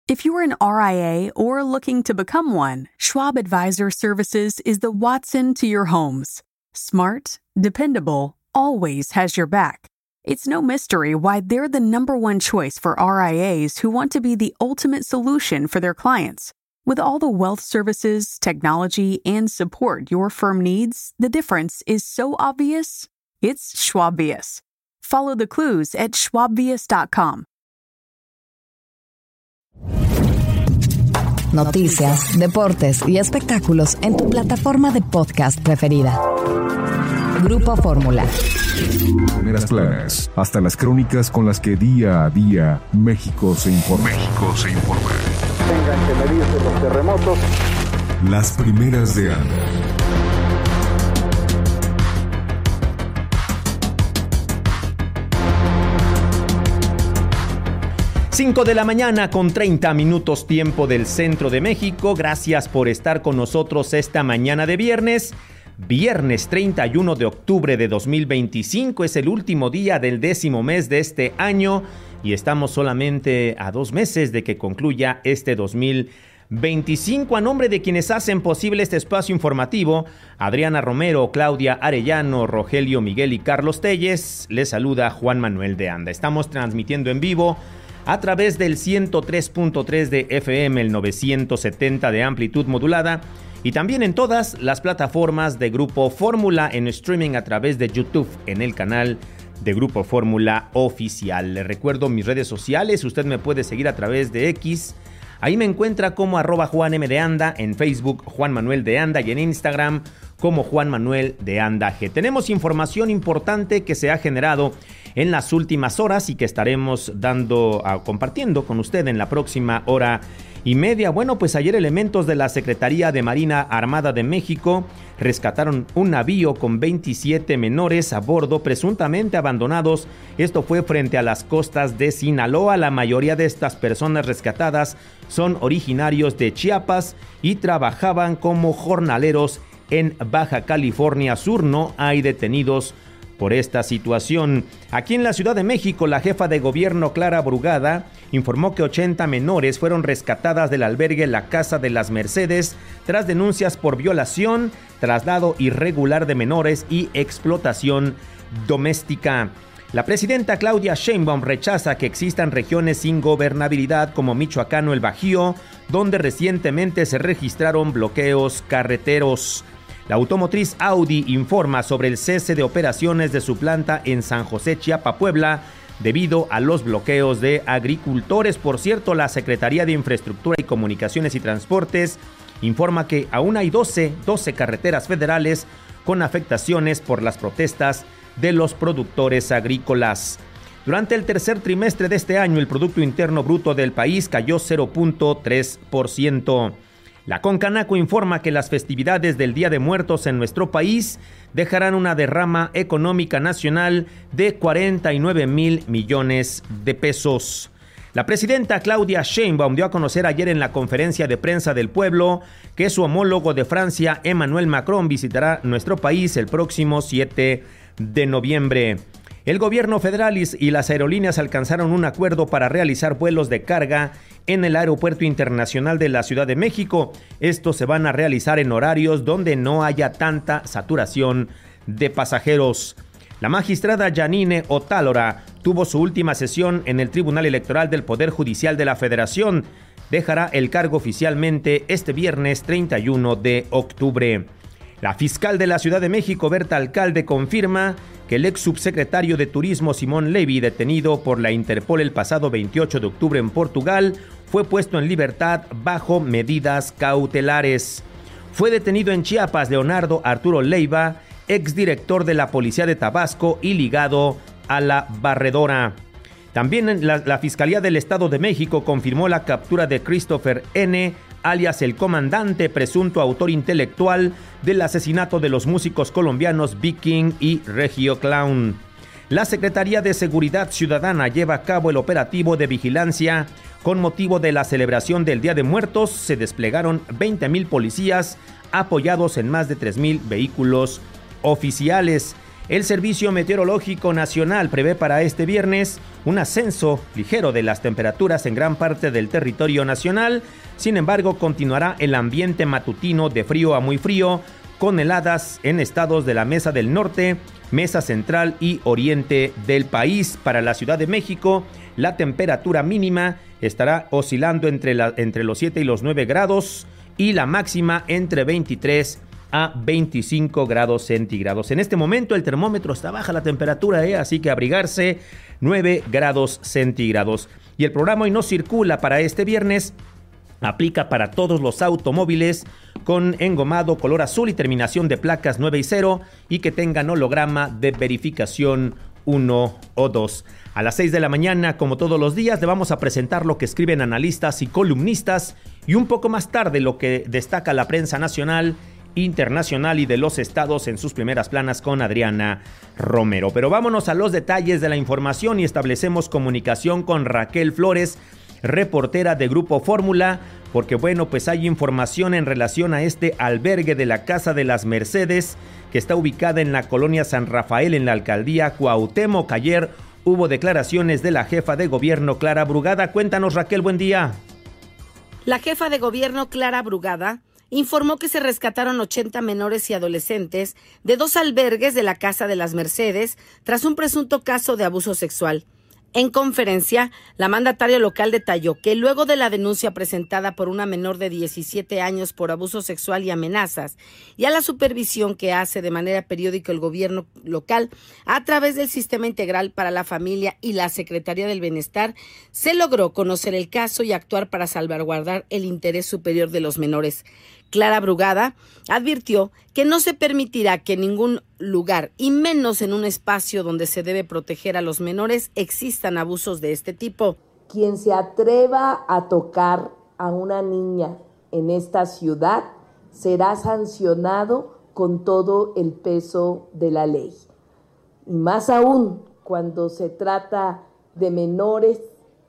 If you're an RIA or looking to become one, Schwab Advisor Services is the Watson to your homes. Smart, dependable, always has your back. It's no mystery why they're the number one choice for RIAs who want to be the ultimate solution for their clients. With all the wealth services, technology, and support your firm needs, the difference is so obvious, it's Schwabious. Follow the clues at schwabvious.com. Noticias, deportes y espectáculos en tu plataforma de podcast preferida. Grupo Fórmula. Primeras planas, hasta las crónicas con las que día a día México se informa. Tengan que medirse los terremotos. Las primeras de ANDA. Cinco de la mañana con 30 minutos tiempo del centro de México. Gracias por estar con nosotros esta mañana de viernes. Viernes 31 de octubre de 2025 es el último día del 10º mes de este año y estamos solamente a 2 meses de que concluya este 2025. A nombre de quienes hacen posible este espacio informativo, Adriana Romero, Claudia Arellano, Rogelio Miguel y Carlos Telles, les saluda Juan Manuel de Anda. Estamos transmitiendo en vivo a través del 103.3 de FM, el 970 de amplitud modulada y también en todas las plataformas de Grupo Fórmula en streaming a través de YouTube en el canal de Grupo Fórmula Oficial. Le recuerdo mis redes sociales, usted me puede seguir a través de X, ahí me encuentra como @JuanM_de_Anda, en Facebook Juan Manuel de Anda y en Instagram como Juan Manuel de Anda G. Tenemos información importante que se ha generado en las últimas horas y que estaremos compartiendo con usted en la próxima hora y media. Bueno, pues ayer elementos de la Secretaría de Marina Armada de México rescataron un navío con 27 menores a bordo presuntamente abandonados. Esto fue frente a las costas de Sinaloa. La mayoría de estas personas rescatadas son originarios de Chiapas y trabajaban como jornaleros en Baja California Sur. No hay detenidos por esta situación. Aquí en la Ciudad de México, la jefa de gobierno Clara Brugada informó que 80 menores fueron rescatadas del albergue La Casa de las Mercedes tras denuncias por violación, traslado irregular de menores y explotación doméstica. La presidenta Claudia Sheinbaum rechaza que existan regiones sin gobernabilidad como Michoacán o el Bajío, donde recientemente se registraron bloqueos carreteros. La automotriz Audi informa sobre el cese de operaciones de su planta en San José, Chiapa, Puebla, debido a los bloqueos de agricultores. Por cierto, la Secretaría de Infraestructura y Comunicaciones y Transportes informa que aún hay 12 carreteras federales con afectaciones por las protestas de los productores agrícolas. Durante el tercer trimestre de este año, el Producto Interno Bruto del país cayó 0.3%. La Concanaco informa que las festividades del Día de Muertos en nuestro país dejarán una derrama económica nacional de 49,000 millones de pesos. La presidenta Claudia Sheinbaum dio a conocer ayer en la conferencia de prensa del pueblo que su homólogo de Francia, Emmanuel Macron, visitará nuestro país el próximo 7 de noviembre. El gobierno federal y las aerolíneas alcanzaron un acuerdo para realizar vuelos de carga en el Aeropuerto Internacional de la Ciudad de México. Estos se van a realizar en horarios donde no haya tanta saturación de pasajeros. La magistrada Yanine Otálora tuvo su última sesión en el Tribunal Electoral del Poder Judicial de la Federación. Dejará el cargo oficialmente este viernes 31 de octubre. La fiscal de la Ciudad de México, Berta Alcalde, confirma que el ex subsecretario de Turismo Simón Levy, detenido por la Interpol el pasado 28 de octubre en Portugal, fue puesto en libertad bajo medidas cautelares. Fue detenido en Chiapas Leonardo Arturo Leiva, exdirector de la Policía de Tabasco y ligado a la Barredora. También la Fiscalía del Estado de México confirmó la captura de Christopher N., alias el comandante, presunto autor intelectual del asesinato de los músicos colombianos Viking y Regio Clown. La Secretaría de Seguridad Ciudadana lleva a cabo el operativo de vigilancia con motivo de la celebración del Día de Muertos. Se desplegaron 20,000 policías apoyados en más de 3,000 vehículos oficiales. El Servicio Meteorológico Nacional prevé para este viernes un ascenso ligero de las temperaturas en gran parte del territorio nacional. Sin embargo, continuará el ambiente matutino de frío a muy frío, con heladas en estados de la Mesa del Norte, Mesa Central y Oriente del país. Para la Ciudad de México, la temperatura mínima estará oscilando entre los 7 y los 9 grados y la máxima entre 23 a 25 grados centígrados. En este momento el termómetro está baja la temperatura, así que abrigarse, 9 grados centígrados. Y el programa Hoy No Circula para este viernes aplica para todos los automóviles con engomado color azul y terminación de placas 9 y 0 y que tengan holograma de verificación 1 o 2. A las 6 de la mañana, como todos los días, le vamos a presentar lo que escriben analistas y columnistas y un poco más tarde lo que destaca la prensa nacional, internacional y de los estados en sus primeras planas con Adriana Romero. Pero vámonos a los detalles de la información y establecemos comunicación con Raquel Flores, reportera de Grupo Fórmula, porque pues hay información en relación a este albergue de la Casa de las Mercedes que está ubicada en la colonia San Rafael en la alcaldía Cuauhtémoc. Ayer hubo declaraciones de la jefa de gobierno Clara Brugada. Cuéntanos, Raquel, buen día. La jefa de gobierno Clara Brugada informó que se rescataron 80 menores y adolescentes de 2 albergues de la Casa de las Mercedes tras un presunto caso de abuso sexual. En conferencia, la mandataria local detalló que luego de la denuncia presentada por una menor de 17 años por abuso sexual y amenazas, y a la supervisión que hace de manera periódica el gobierno local a través del Sistema Integral para la Familia y la Secretaría del Bienestar, se logró conocer el caso y actuar para salvaguardar el interés superior de los menores. Clara Brugada advirtió que no se permitirá que en ningún lugar, y menos en un espacio donde se debe proteger a los menores, existan abusos de este tipo. Quien se atreva a tocar a una niña en esta ciudad será sancionado con todo el peso de la ley. Y más aún cuando se trata de menores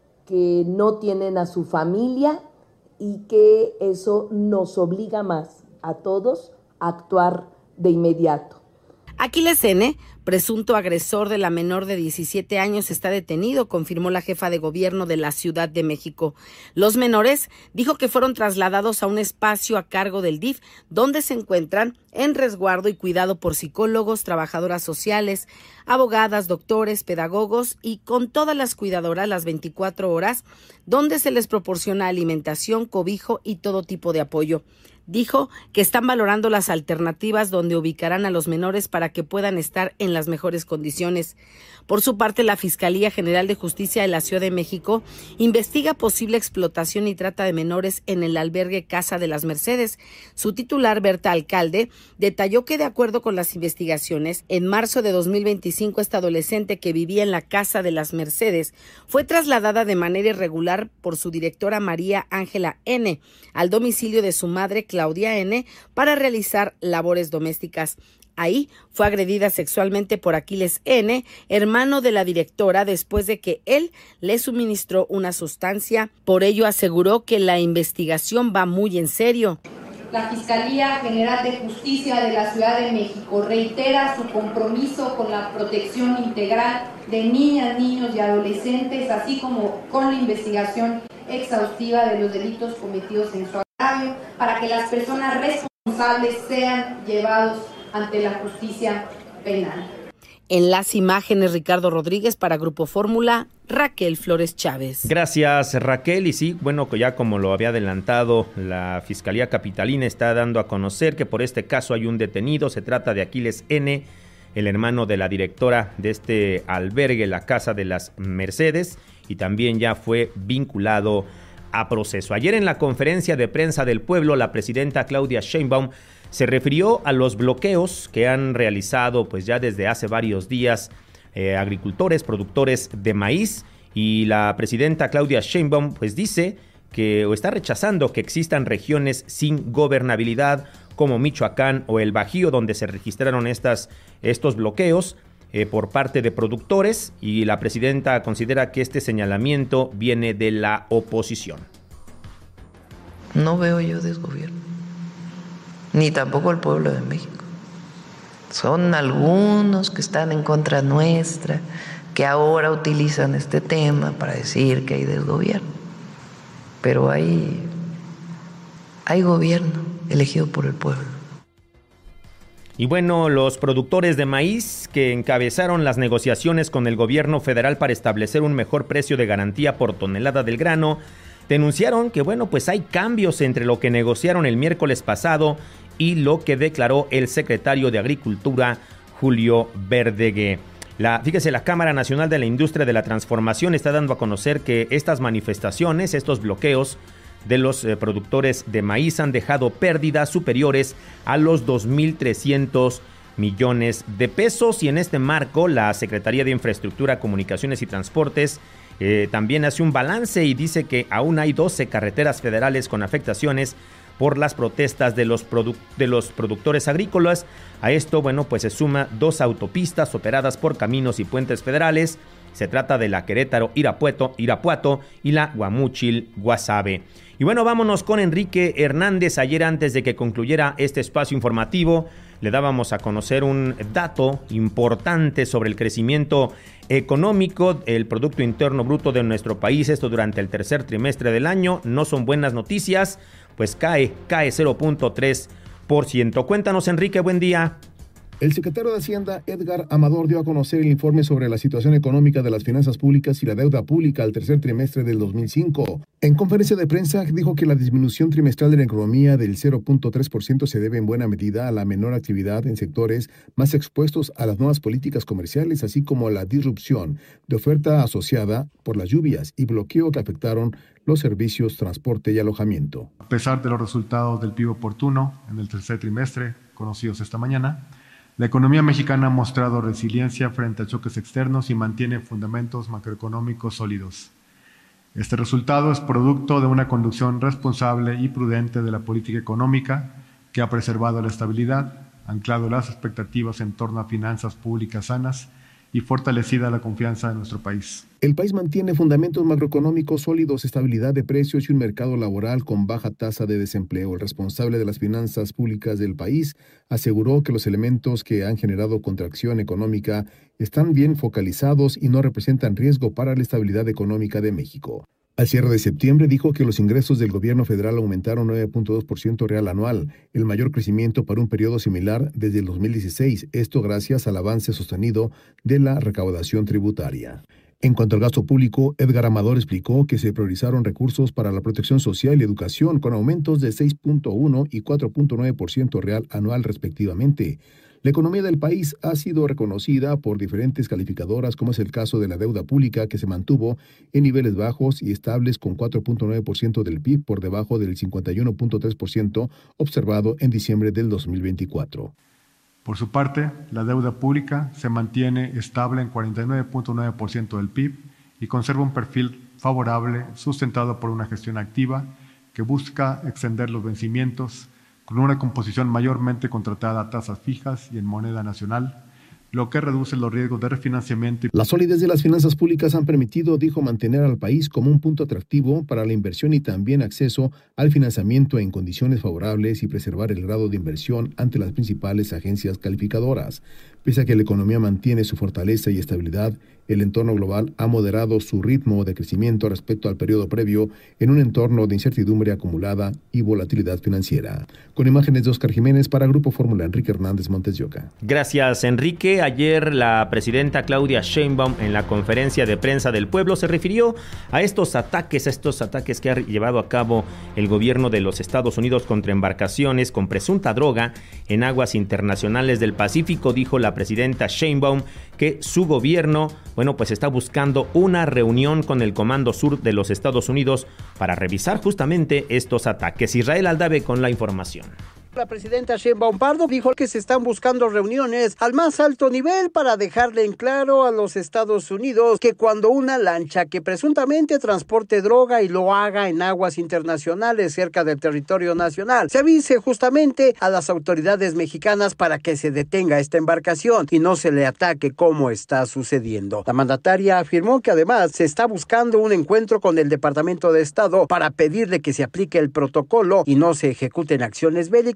que no tienen a su familia, y que eso nos obliga más a todos a actuar de inmediato. Aquiles N., presunto agresor de la menor de 17 años, está detenido, confirmó la jefa de gobierno de la Ciudad de México. Los menores dijo que fueron trasladados a un espacio a cargo del DIF, donde se encuentran en resguardo y cuidado por psicólogos, trabajadoras sociales, abogadas, doctores, pedagogos y con todas las cuidadoras las 24 horas, donde se les proporciona alimentación, cobijo y todo tipo de apoyo. Dijo que están valorando las alternativas donde ubicarán a los menores para que puedan estar en las mejores condiciones. Por su parte, la Fiscalía General de Justicia de la Ciudad de México investiga posible explotación y trata de menores en el albergue Casa de las Mercedes. Su titular, Berta Alcalde, detalló que de acuerdo con las investigaciones, en marzo de 2025 esta adolescente que vivía en la Casa de las Mercedes fue trasladada de manera irregular por su directora María Ángela N. al domicilio de su madre Claudia N. para realizar labores domésticas. Ahí fue agredida sexualmente por Aquiles N., hermano de la directora, después de que él le suministró una sustancia. Por ello aseguró que la investigación va muy en serio. La Fiscalía General de Justicia de la Ciudad de México reitera su compromiso con la protección integral de niñas, niños y adolescentes, así como con la investigación exhaustiva de los delitos cometidos en su agravio, para que las personas responsables sean llevados ante la justicia penal. En las imágenes, Ricardo Rodríguez para Grupo Fórmula, Raquel Flores Chávez. Gracias, Raquel. Y sí, ya como lo había adelantado, la Fiscalía Capitalina está dando a conocer que por este caso hay un detenido. Se trata de Aquiles N., el hermano de la directora de este albergue, la Casa de las Mercedes, y también ya fue vinculado a proceso. Ayer en la conferencia de prensa del pueblo, la presidenta Claudia Sheinbaum se refirió a los bloqueos que han realizado ya desde hace varios días agricultores, productores de maíz, y la presidenta Claudia Sheinbaum dice que está rechazando que existan regiones sin gobernabilidad como Michoacán o el Bajío, donde se registraron estos bloqueos por parte de productores, y la presidenta considera que este señalamiento viene de la oposición. No veo yo desgobierno, ni tampoco el pueblo de México. Son algunos que están en contra nuestra, que ahora utilizan este tema para decir que hay desgobierno. Pero hay gobierno elegido por el pueblo. Y bueno, los productores de maíz que encabezaron las negociaciones con el gobierno federal para establecer un mejor precio de garantía por tonelada del grano, denunciaron que pues hay cambios entre lo que negociaron el miércoles pasado y lo que declaró el secretario de Agricultura, Julio Verdegué. Fíjese, la Cámara Nacional de la Industria de la Transformación está dando a conocer que estas manifestaciones, estos bloqueos de los productores de maíz han dejado pérdidas superiores a los 2.300 millones de pesos. Y en este marco, la Secretaría de Infraestructura, Comunicaciones y Transportes también hace un balance y dice que aún hay 12 carreteras federales con afectaciones por las protestas de los productores agrícolas. A esto, pues se suma 2 autopistas operadas por Caminos y Puentes Federales. Se trata de la Querétaro-Irapuato y la Guamúchil-Guasave. Y vámonos con Enrique Hernández. Ayer, antes de que concluyera este espacio informativo, le dábamos a conocer un dato importante sobre el crecimiento económico, el Producto Interno Bruto de nuestro país, esto durante el tercer trimestre del año. No son buenas noticias, pues cae 0.3%. Cuéntanos, Enrique, buen día. El secretario de Hacienda, Edgar Amador, dio a conocer el informe sobre la situación económica de las finanzas públicas y la deuda pública al tercer trimestre del 2005. En conferencia de prensa dijo que la disminución trimestral de la economía del 0.3% se debe en buena medida a la menor actividad en sectores más expuestos a las nuevas políticas comerciales, así como a la disrupción de oferta asociada por las lluvias y bloqueo que afectaron los servicios, transporte y alojamiento. A pesar de los resultados del PIB oportuno en el tercer trimestre, conocidos esta mañana, la economía mexicana ha mostrado resiliencia frente a choques externos y mantiene fundamentos macroeconómicos sólidos. Este resultado es producto de una conducción responsable y prudente de la política económica que ha preservado la estabilidad, anclado las expectativas en torno a finanzas públicas sanas y fortalecida la confianza de nuestro país. El país mantiene fundamentos macroeconómicos sólidos, estabilidad de precios y un mercado laboral con baja tasa de desempleo. El responsable de las finanzas públicas del país aseguró que los elementos que han generado contracción económica están bien focalizados y no representan riesgo para la estabilidad económica de México. Al cierre de septiembre dijo que los ingresos del gobierno federal aumentaron 9.2% real anual, el mayor crecimiento para un periodo similar desde el 2016, esto gracias al avance sostenido de la recaudación tributaria. En cuanto al gasto público, Edgar Amador explicó que se priorizaron recursos para la protección social y educación con aumentos de 6.1 y 4.9% real anual respectivamente. La economía del país ha sido reconocida por diferentes calificadoras, como es el caso de la deuda pública, que se mantuvo en niveles bajos y estables con 4.9% del PIB por debajo del 51.3% observado en diciembre del 2024. Por su parte, la deuda pública se mantiene estable en 49.9% del PIB y conserva un perfil favorable sustentado por una gestión activa que busca extender los vencimientos con una composición mayormente contratada a tasas fijas y en moneda nacional, lo que reduce los riesgos de refinanciamiento. La solidez de las finanzas públicas han permitido, dijo, mantener al país como un punto atractivo para la inversión y también acceso al financiamiento en condiciones favorables y preservar el grado de inversión ante las principales agencias calificadoras. Pese a que la economía mantiene su fortaleza y estabilidad, el entorno global ha moderado su ritmo de crecimiento respecto al periodo previo en un entorno de incertidumbre acumulada y volatilidad financiera. Con imágenes de Oscar Jiménez para Grupo Fórmula, Enrique Hernández, Montes de Oca. Gracias, Enrique. Ayer la presidenta Claudia Sheinbaum en la conferencia de prensa del pueblo se refirió a estos ataques que ha llevado a cabo el gobierno de los Estados Unidos contra embarcaciones con presunta droga en aguas internacionales del Pacífico. Dijo la presidenta Sheinbaum que su gobierno, pues está buscando una reunión con el Comando Sur de los Estados Unidos para revisar justamente estos ataques. Israel Aldave con la información. La presidenta Sheinbaum Pardo dijo que se están buscando reuniones al más alto nivel para dejarle en claro a los Estados Unidos que cuando una lancha que presuntamente transporte droga y lo haga en aguas internacionales cerca del territorio nacional, se avise justamente a las autoridades mexicanas para que se detenga esta embarcación y no se le ataque como está sucediendo. La mandataria afirmó que además se está buscando un encuentro con el Departamento de Estado para pedirle que se aplique el protocolo y no se ejecuten acciones bélicas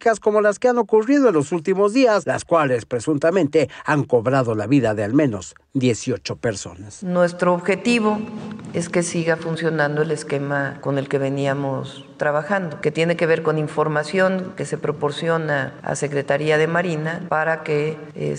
trágicas como las que han ocurrido en los últimos días, las cuales presuntamente han cobrado la vida de al menos 18 personas. Nuestro objetivo es que siga funcionando el esquema con el que veníamos trabajando, que tiene que ver con información que se proporciona a Secretaría de Marina para que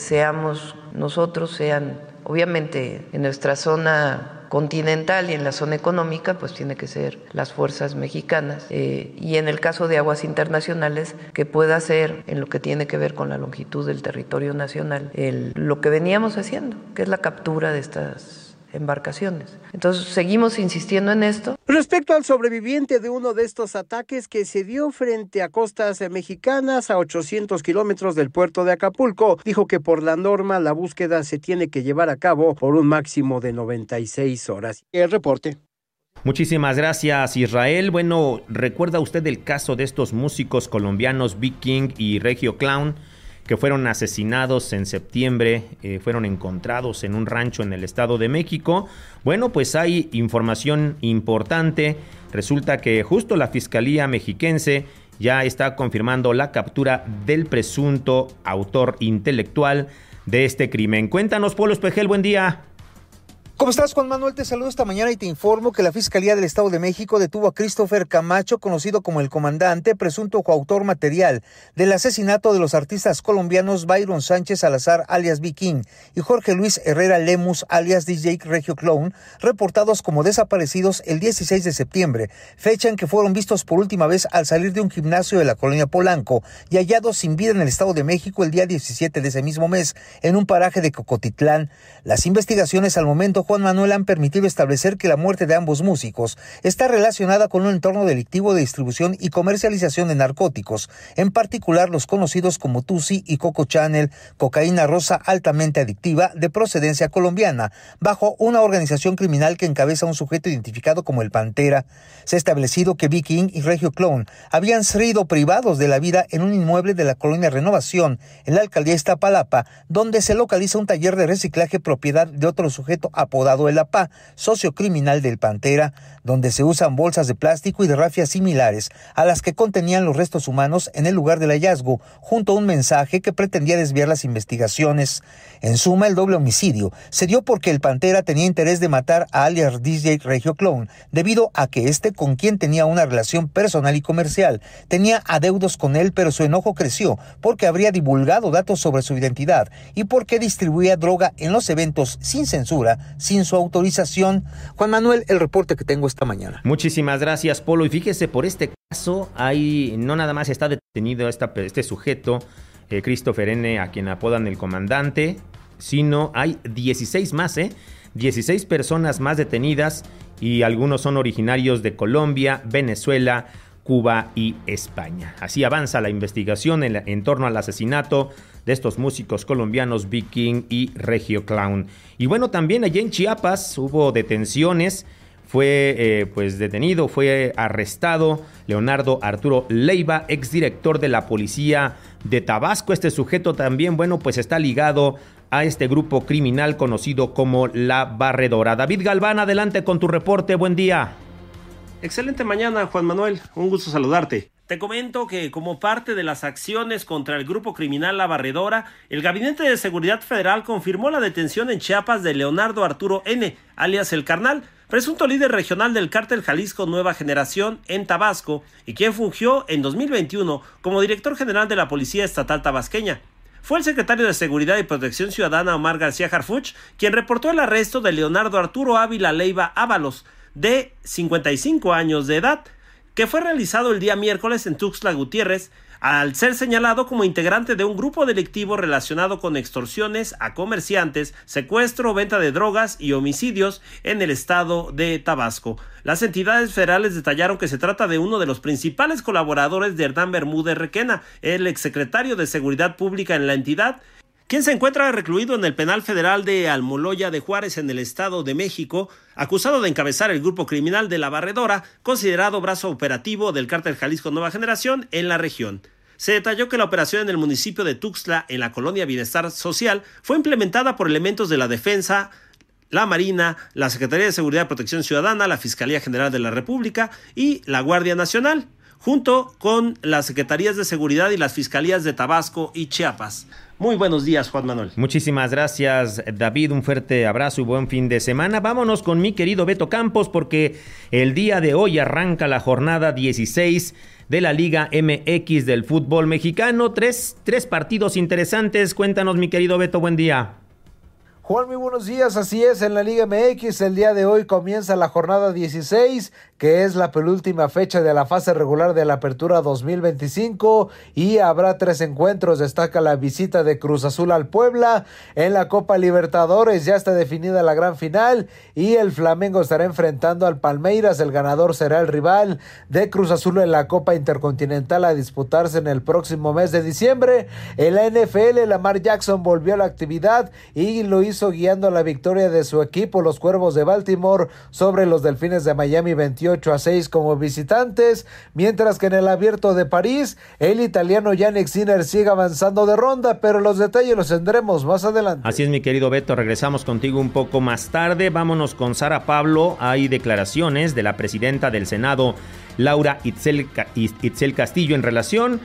sean obviamente en nuestra zona continental y en la zona económica, pues tiene que ser las fuerzas mexicanas, y en el caso de aguas internacionales, que pueda ser en lo que tiene que ver con la longitud del territorio nacional, lo que veníamos haciendo, que es la captura de estas embarcaciones. Entonces, seguimos insistiendo en esto. Respecto al sobreviviente de uno de estos ataques que se dio frente a costas mexicanas a 800 kilómetros del puerto de Acapulco, dijo que por la norma la búsqueda se tiene que llevar a cabo por un máximo de 96 horas. El reporte. Muchísimas gracias, Israel. Bueno, ¿recuerda usted el caso de estos músicos colombianos Big King y Regio Clown, que fueron asesinados en septiembre, fueron encontrados en un rancho en el Estado de México? Bueno, pues hay información importante. Resulta que justo la Fiscalía mexiquense ya está confirmando la captura del presunto autor intelectual de este crimen. Cuéntanos, Polo Espejel, buen día. ¿Cómo estás, Juan Manuel? Te saludo esta mañana y te informo que la Fiscalía del Estado de México detuvo a Christopher Camacho, conocido como El Comandante, presunto coautor material del asesinato de los artistas colombianos Byron Sánchez Salazar, alias Big King, y Jorge Luis Herrera Lemus, alias DJ Regio Clown, reportados como desaparecidos el 16 de septiembre, fecha en que fueron vistos por última vez al salir de un gimnasio de la colonia Polanco y hallados sin vida en el Estado de México el día 17 de ese mismo mes, en un paraje de Cocotitlán. Las investigaciones al momento, Juan Manuel, han permitido establecer que la muerte de ambos músicos está relacionada con un entorno delictivo de distribución y comercialización de narcóticos, en particular los conocidos como Tusi y Coco Channel, cocaína rosa altamente adictiva de procedencia colombiana, bajo una organización criminal que encabeza un sujeto identificado como el Pantera. Se ha establecido que Big King y Regio Clown habían sido privados de la vida en un inmueble de la colonia Renovación, en la alcaldía Iztapalapa, donde se localiza un taller de reciclaje propiedad de otro sujeto apodado El APA, socio criminal del Pantera, donde se usan bolsas de plástico y de rafias similares a las que contenían los restos humanos en el lugar del hallazgo, junto a un mensaje que pretendía desviar las investigaciones. En suma, el doble homicidio se dio porque el Pantera tenía interés de matar a alias DJ Regio Clown, debido a que este, con quien tenía una relación personal y comercial, tenía adeudos con él, pero su enojo creció porque habría divulgado datos sobre su identidad y porque distribuía droga en los eventos sin censura, sin su autorización. Juan Manuel, el reporte que tengo esta mañana. Muchísimas gracias, Polo. Y fíjese, por este caso, no nada más está detenido este sujeto, Christopher N., a quien apodan El Comandante, sino hay 16 más, 16 personas más detenidas, y algunos son originarios de Colombia, Venezuela, Cuba y España. Así avanza la investigación en torno al asesinato de estos músicos colombianos Big King y Regio Clown. Y bueno, también allá en Chiapas hubo detenciones. Fue fue arrestado Leonardo Arturo Leiva, exdirector de la policía de Tabasco. Este sujeto también, pues está ligado a este grupo criminal conocido como La Barredora. David Galván, adelante con tu reporte. Buen día. Excelente mañana, Juan Manuel. Un gusto saludarte. Te comento que como parte de las acciones contra el grupo criminal La Barredora, el Gabinete de Seguridad Federal confirmó la detención en Chiapas de Leonardo Arturo N., alias El Carnal, presunto líder regional del cártel Jalisco Nueva Generación en Tabasco y quien fungió en 2021 como director general de la Policía Estatal Tabasqueña. Fue el secretario de Seguridad y Protección Ciudadana Omar García Harfuch quien reportó el arresto de Leonardo Arturo Ávila Leiva Ábalos, de 55 años de edad, que fue realizado el día miércoles en Tuxtla Gutiérrez, al ser señalado como integrante de un grupo delictivo relacionado con extorsiones a comerciantes, secuestro, venta de drogas y homicidios en el estado de Tabasco. Las entidades federales detallaron que se trata de uno de los principales colaboradores de Hernán Bermúdez Requena, el exsecretario de Seguridad Pública en la entidad, quien se encuentra recluido en el penal federal de Almoloya de Juárez en el Estado de México, acusado de encabezar el grupo criminal de La Barredora, considerado brazo operativo del cártel Jalisco Nueva Generación en la región. Se detalló que la operación en el municipio de Tuxtla, en la colonia Bienestar Social, fue implementada por elementos de la Defensa, la Marina, la Secretaría de Seguridad y Protección Ciudadana, la Fiscalía General de la República y la Guardia Nacional. junto con las Secretarías de Seguridad y las Fiscalías de Tabasco y Chiapas. Muy buenos días, Juan Manuel. Muchísimas gracias, David. Un fuerte abrazo y buen fin de semana. Vámonos con mi querido Beto Campos, porque el día de hoy arranca la jornada 16 de la Liga MX del fútbol mexicano. Tres partidos interesantes. Cuéntanos, mi querido Beto, buen día. Juan, muy buenos días. Así es, en la Liga MX el día de hoy comienza la jornada 16, que es la penúltima fecha de la fase regular de la Apertura 2025, y habrá 3 encuentros. Destaca la visita de Cruz Azul al Puebla. En la Copa Libertadores ya está definida la gran final y el Flamengo estará enfrentando al Palmeiras. El ganador será el rival de Cruz Azul en la Copa Intercontinental a disputarse en el próximo mes de diciembre. En la NFL, Lamar Jackson volvió a la actividad y lo hizo guiando a la victoria de su equipo, los Cuervos de Baltimore, sobre los Delfines de Miami 28-6 como visitantes, mientras que en el Abierto de París, el italiano Jannik Sinner sigue avanzando de ronda, pero los detalles los tendremos más adelante. Así es, mi querido Beto, regresamos contigo un poco más tarde. Vámonos con Sara Pablo. Hay declaraciones de la presidenta del Senado, Laura Itzel Castillo, en relación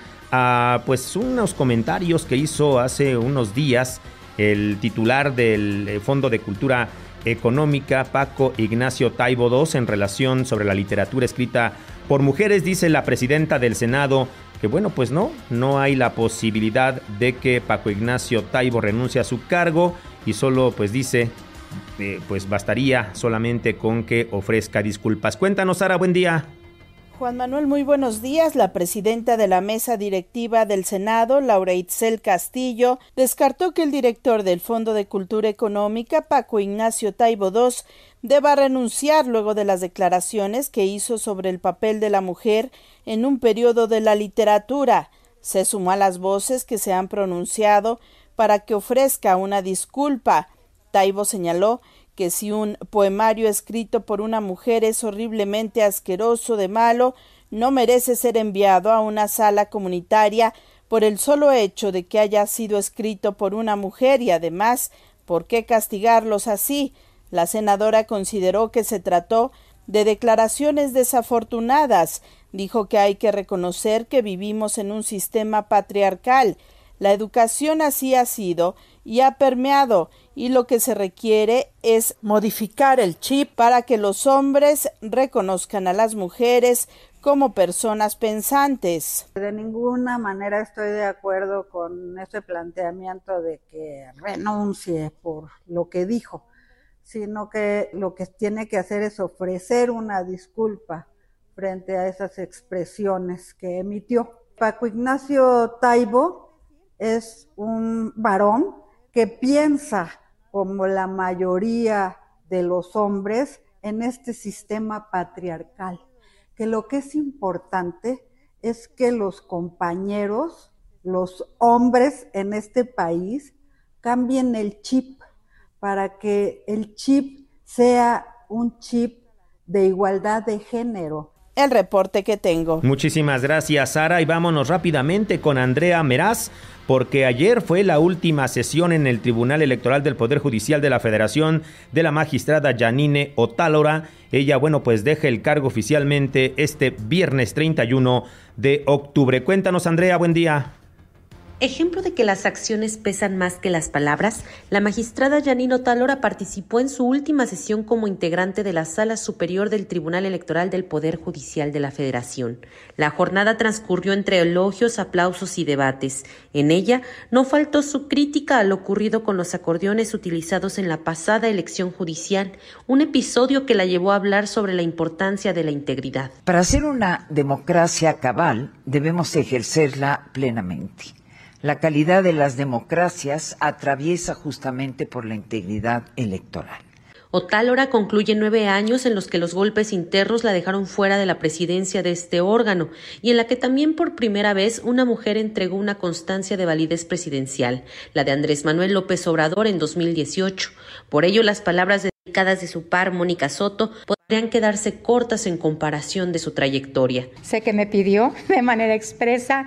a pues unos comentarios que hizo hace unos días el titular del Fondo de Cultura Económica, Paco Ignacio Taibo II, en relación sobre la literatura escrita por mujeres. Dice la presidenta del Senado que bueno, pues no hay la posibilidad de que Paco Ignacio Taibo renuncie a su cargo, y solo pues dice, pues bastaría solamente con que ofrezca disculpas. Cuéntanos, Sara, buen día. Juan Manuel, muy buenos días. La presidenta de la mesa directiva del Senado, Laura Itzel Castillo, descartó que el director del Fondo de Cultura Económica, Paco Ignacio Taibo II, deba renunciar luego de las declaraciones que hizo sobre el papel de la mujer en un periodo de la literatura. Se sumó a las voces que se han pronunciado para que ofrezca una disculpa. Taibo señaló que si un poemario escrito por una mujer es horriblemente asqueroso de malo, no merece ser enviado a una sala comunitaria por el solo hecho de que haya sido escrito por una mujer, y además, ¿por qué castigarlos así? La senadora consideró que se trató de declaraciones desafortunadas. Dijo que hay que reconocer que vivimos en un sistema patriarcal. La educación así ha sido y ha permeado, y lo que se requiere es modificar el chip para que los hombres reconozcan a las mujeres como personas pensantes. De ninguna manera estoy de acuerdo con este planteamiento de que renuncie por lo que dijo, sino que lo que tiene que hacer es ofrecer una disculpa frente a esas expresiones que emitió. Paco Ignacio Taibo es un varón que piensa como la mayoría de los hombres en este sistema patriarcal, que lo que es importante es que los compañeros, los hombres en este país, cambien el chip para que el chip sea un chip de igualdad de género. El reporte que tengo. Muchísimas gracias, Sara, y vámonos rápidamente con Andrea Meraz, porque ayer fue la última sesión en el Tribunal Electoral del Poder Judicial de la Federación de la magistrada Yanine Otálora. Ella, bueno, pues deja el cargo oficialmente este viernes 31 de octubre. Cuéntanos, Andrea, buen día. Ejemplo de que las acciones pesan más que las palabras, la magistrada Yanine Otálora participó en su última sesión como integrante de la Sala Superior del Tribunal Electoral del Poder Judicial de la Federación. La jornada transcurrió entre elogios, aplausos y debates. En ella no faltó su crítica a lo ocurrido con los acordeones utilizados en la pasada elección judicial, un episodio que la llevó a hablar sobre la importancia de la integridad. Para hacer una democracia cabal, debemos ejercerla plenamente. La calidad de las democracias atraviesa justamente por la integridad electoral. Otálora concluye 9 años en los que los golpes internos la dejaron fuera de la presidencia de este órgano y en la que también por primera vez una mujer entregó una constancia de validez presidencial, la de Andrés Manuel López Obrador en 2018. Por ello, las palabras dedicadas de su par, Mónica Soto, podrían quedarse cortas en comparación de su trayectoria. Sé que me pidió de manera expresa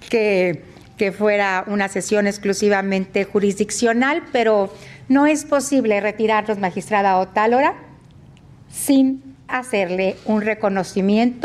que fuera una sesión exclusivamente jurisdiccional, pero no es posible retirarnos, magistrada Otálora, sin hacerle un reconocimiento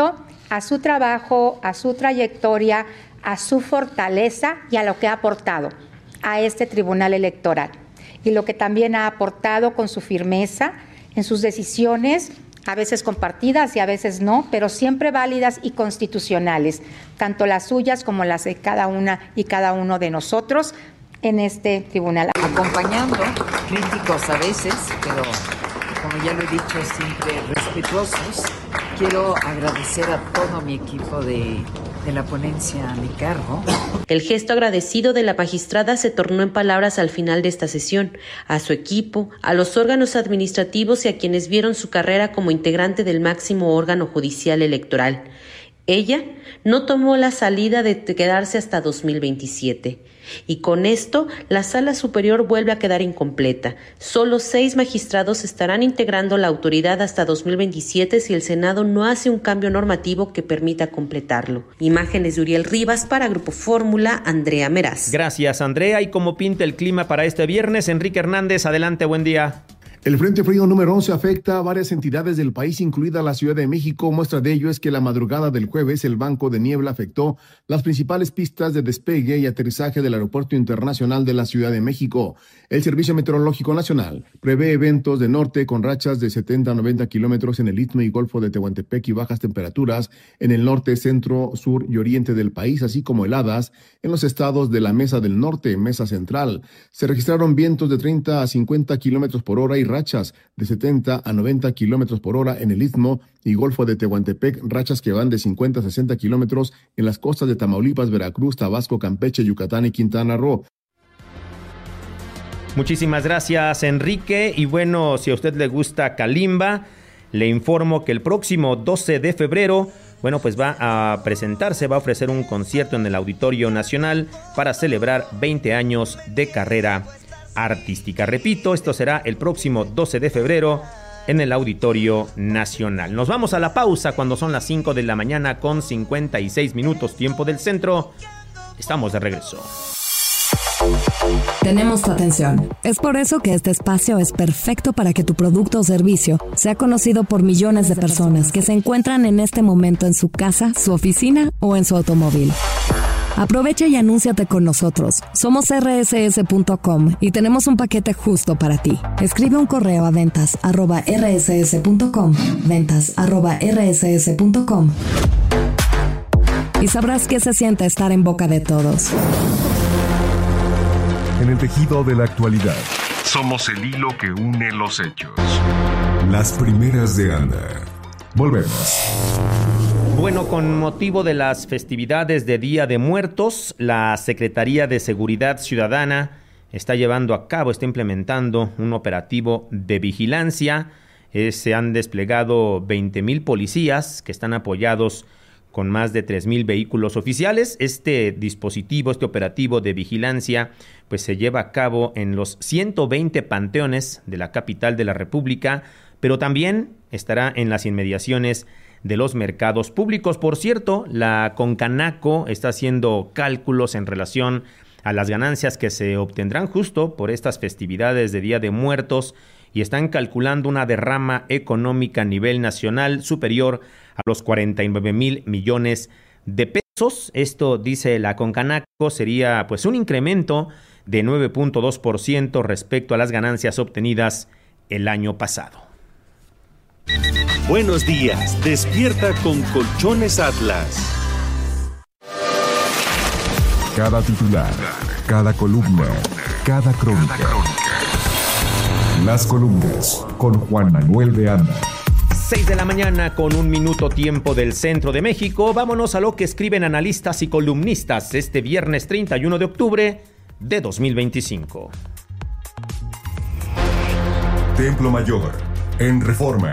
a su trabajo, a su trayectoria, a su fortaleza y a lo que ha aportado a este Tribunal Electoral. Y lo que también ha aportado con su firmeza en sus decisiones, a veces compartidas y a veces no, pero siempre válidas y constitucionales, tanto las suyas como las de cada una y cada uno de nosotros en este tribunal. Acompañando, críticos a veces, pero como ya lo he dicho, siempre respetuosos. Quiero agradecer a todo mi equipo de la ponencia a mi cargo. El gesto agradecido de la magistrada se tornó en palabras al final de esta sesión, a su equipo, a los órganos administrativos y a quienes vieron su carrera como integrante del máximo órgano judicial electoral. Ella no tomó la salida de quedarse hasta 2027. Y con esto, la Sala Superior vuelve a quedar incompleta. Solo 6 magistrados estarán integrando la autoridad hasta 2027 si el Senado no hace un cambio normativo que permita completarlo. Imágenes de Uriel Rivas para Grupo Fórmula, Andrea Meraz. Gracias, Andrea. ¿Y cómo pinta el clima para este viernes? Enrique Hernández, adelante, buen día. El Frente Frío número 11 afecta a varias entidades del país, incluida la Ciudad de México. Muestra de ello es que la madrugada del jueves el banco de niebla afectó las principales pistas de despegue y aterrizaje del Aeropuerto Internacional de la Ciudad de México. El Servicio Meteorológico Nacional prevé vientos de norte con rachas de 70 a 90 kilómetros en el Istmo y Golfo de Tehuantepec y bajas temperaturas en el norte, centro, sur y oriente del país, así como heladas en los estados de la Mesa del Norte, Mesa Central. Se registraron vientos de 30 a 50 kilómetros por hora y rachas de 70 a 90 kilómetros por hora en el Istmo y Golfo de Tehuantepec, rachas que van de 50 a 60 kilómetros en las costas de Tamaulipas, Veracruz, Tabasco, Campeche, Yucatán y Quintana Roo. Muchísimas gracias, Enrique. Y bueno, si a usted le gusta Kalimba, le informo que el próximo 12 de febrero, pues va a presentarse, va a ofrecer un concierto en el Auditorio Nacional para celebrar 20 años de carrera artística. Repito, esto será el próximo 12 de febrero en el Auditorio Nacional. Nos vamos a la pausa cuando son las 5 de la mañana con 56 minutos, tiempo del centro. Estamos de regreso. Tenemos tu atención. Es por eso que este espacio es perfecto para que tu producto o servicio sea conocido por millones de personas que se encuentran en este momento en su casa, su oficina o en su automóvil. Aprovecha y anúnciate con nosotros. Somos rss.com y tenemos un paquete justo para ti. Escribe un correo a ventas@rss.com, ventas@rss.com, y sabrás qué se siente estar en boca de todos. En el tejido de la actualidad, somos el hilo que une los hechos. Las primeras de Anda. Volvemos. Bueno, con motivo de las festividades de Día de Muertos, la Secretaría de Seguridad Ciudadana está implementando un operativo de vigilancia. Se han desplegado 20,000 policías que están apoyados con más de 3,000 vehículos oficiales. Este dispositivo, este operativo de vigilancia, se lleva a cabo en los 120 panteones de la capital de la República, pero también estará en las inmediaciones de los mercados públicos. Por cierto, la Concanaco está haciendo cálculos en relación a las ganancias que se obtendrán justo por estas festividades de Día de Muertos y están calculando una derrama económica a nivel nacional superior a los 49,000 millones de pesos. Esto, dice la Concanaco, sería un incremento de 9.2% respecto a las ganancias obtenidas el año pasado. Buenos días, despierta con Colchones Atlas. Cada titular, cada columna, cada crónica. Las columnas con Juan Manuel de Anda. 6 de la mañana con 1 minuto, tiempo del centro de México. Vámonos a lo que escriben analistas y columnistas este viernes 31 de octubre de 2025. Templo Mayor, en Reforma.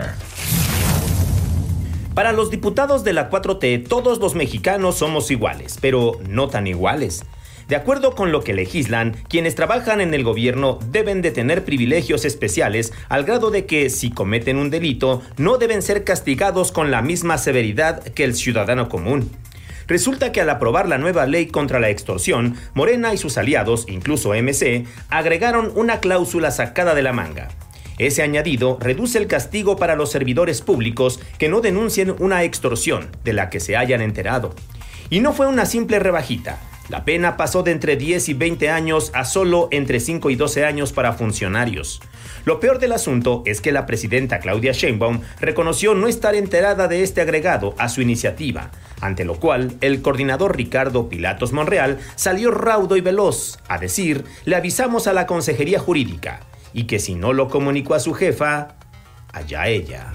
Para los diputados de la 4T, todos los mexicanos somos iguales, pero no tan iguales. De acuerdo con lo que legislan, quienes trabajan en el gobierno deben de tener privilegios especiales al grado de que, si cometen un delito, no deben ser castigados con la misma severidad que el ciudadano común. Resulta que al aprobar la nueva ley contra la extorsión, Morena y sus aliados, incluso MC, agregaron una cláusula sacada de la manga. Ese añadido reduce el castigo para los servidores públicos que no denuncien una extorsión de la que se hayan enterado. Y no fue una simple rebajita. La pena pasó de entre 10 y 20 años a solo entre 5 y 12 años para funcionarios. Lo peor del asunto es que la presidenta Claudia Sheinbaum reconoció no estar enterada de este agregado a su iniciativa, ante lo cual el coordinador Ricardo Pilatos Monreal salió raudo y veloz a decir: le avisamos a la Consejería Jurídica, y que si no lo comunicó a su jefa, allá ella.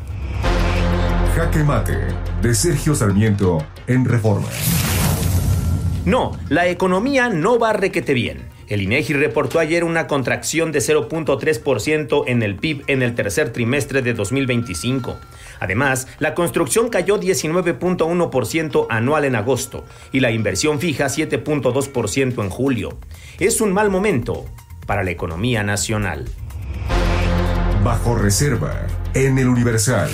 Jaque Mate, de Sergio Sarmiento, en Reforma. No, la economía no va requete bien. El INEGI reportó ayer una contracción de 0.3% en el PIB en el tercer trimestre de 2025. Además, la construcción cayó 19.1% anual en agosto y la inversión fija 7.2% en julio. Es un mal momento para la economía nacional. Bajo reserva, en el Universal.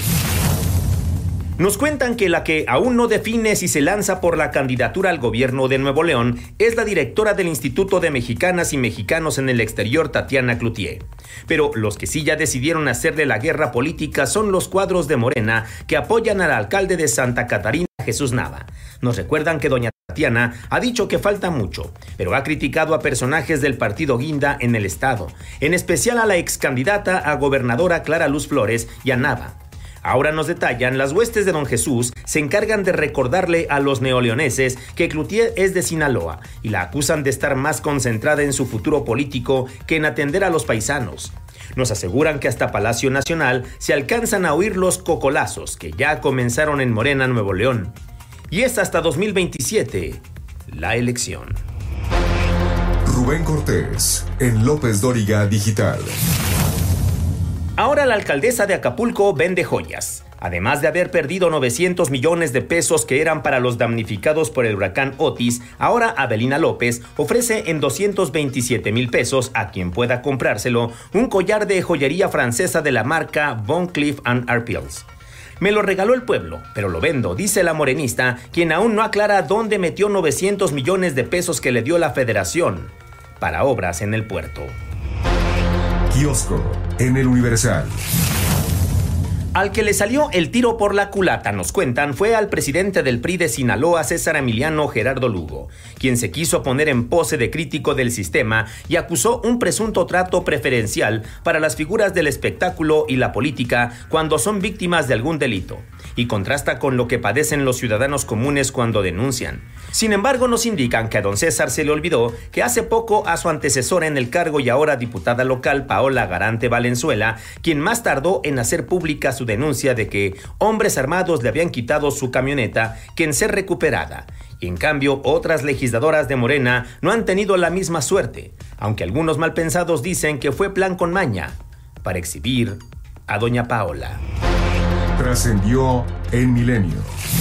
Nos cuentan que la que aún no define si se lanza por la candidatura al gobierno de Nuevo León es la directora del Instituto de Mexicanas y Mexicanos en el Exterior, Tatiana Cloutier. Pero los que sí ya decidieron hacerle la guerra política son los cuadros de Morena que apoyan al alcalde de Santa Catarina, Jesús Nava. Nos recuerdan que doña Tatiana ha dicho que falta mucho, pero ha criticado a personajes del partido Guinda en el estado, en especial a la excandidata a gobernadora Clara Luz Flores y a Nava. Ahora nos detallan, las huestes de don Jesús se encargan de recordarle a los neoleoneses que Cloutier es de Sinaloa y la acusan de estar más concentrada en su futuro político que en atender a los paisanos. Nos aseguran que hasta Palacio Nacional se alcanzan a oír los cocolazos que ya comenzaron en Morena, Nuevo León. Y es hasta 2027 la elección. Rubén Cortés, en López Dóriga Digital. Ahora la alcaldesa de Acapulco vende joyas. Además de haber perdido 900 millones de pesos que eran para los damnificados por el huracán Otis, ahora Avelina López ofrece en 227,000 pesos a quien pueda comprárselo un collar de joyería francesa de la marca Van Cleef & Arpels. Me lo regaló el pueblo, pero lo vendo, dice la morenista, quien aún no aclara dónde metió 900 millones de pesos que le dio la federación para obras en el puerto. Kiosco, en el Universal. Al que le salió el tiro por la culata, nos cuentan, fue al presidente del PRI de Sinaloa, César Emiliano Gerardo Lugo, quien se quiso poner en pose de crítico del sistema y acusó un presunto trato preferencial para las figuras del espectáculo y la política cuando son víctimas de algún delito, y contrasta con lo que padecen los ciudadanos comunes cuando denuncian. Sin embargo, nos indican que a don César se le olvidó que hace poco a su antecesora en el cargo y ahora diputada local, Paola Garante Valenzuela, quien más tardó en hacer pública su denuncia de que hombres armados le habían quitado su camioneta que en ser recuperada. Y en cambio, otras legisladoras de Morena no han tenido la misma suerte, aunque algunos malpensados dicen que fue plan con maña para exhibir a doña Paola. Trascendió en Milenio.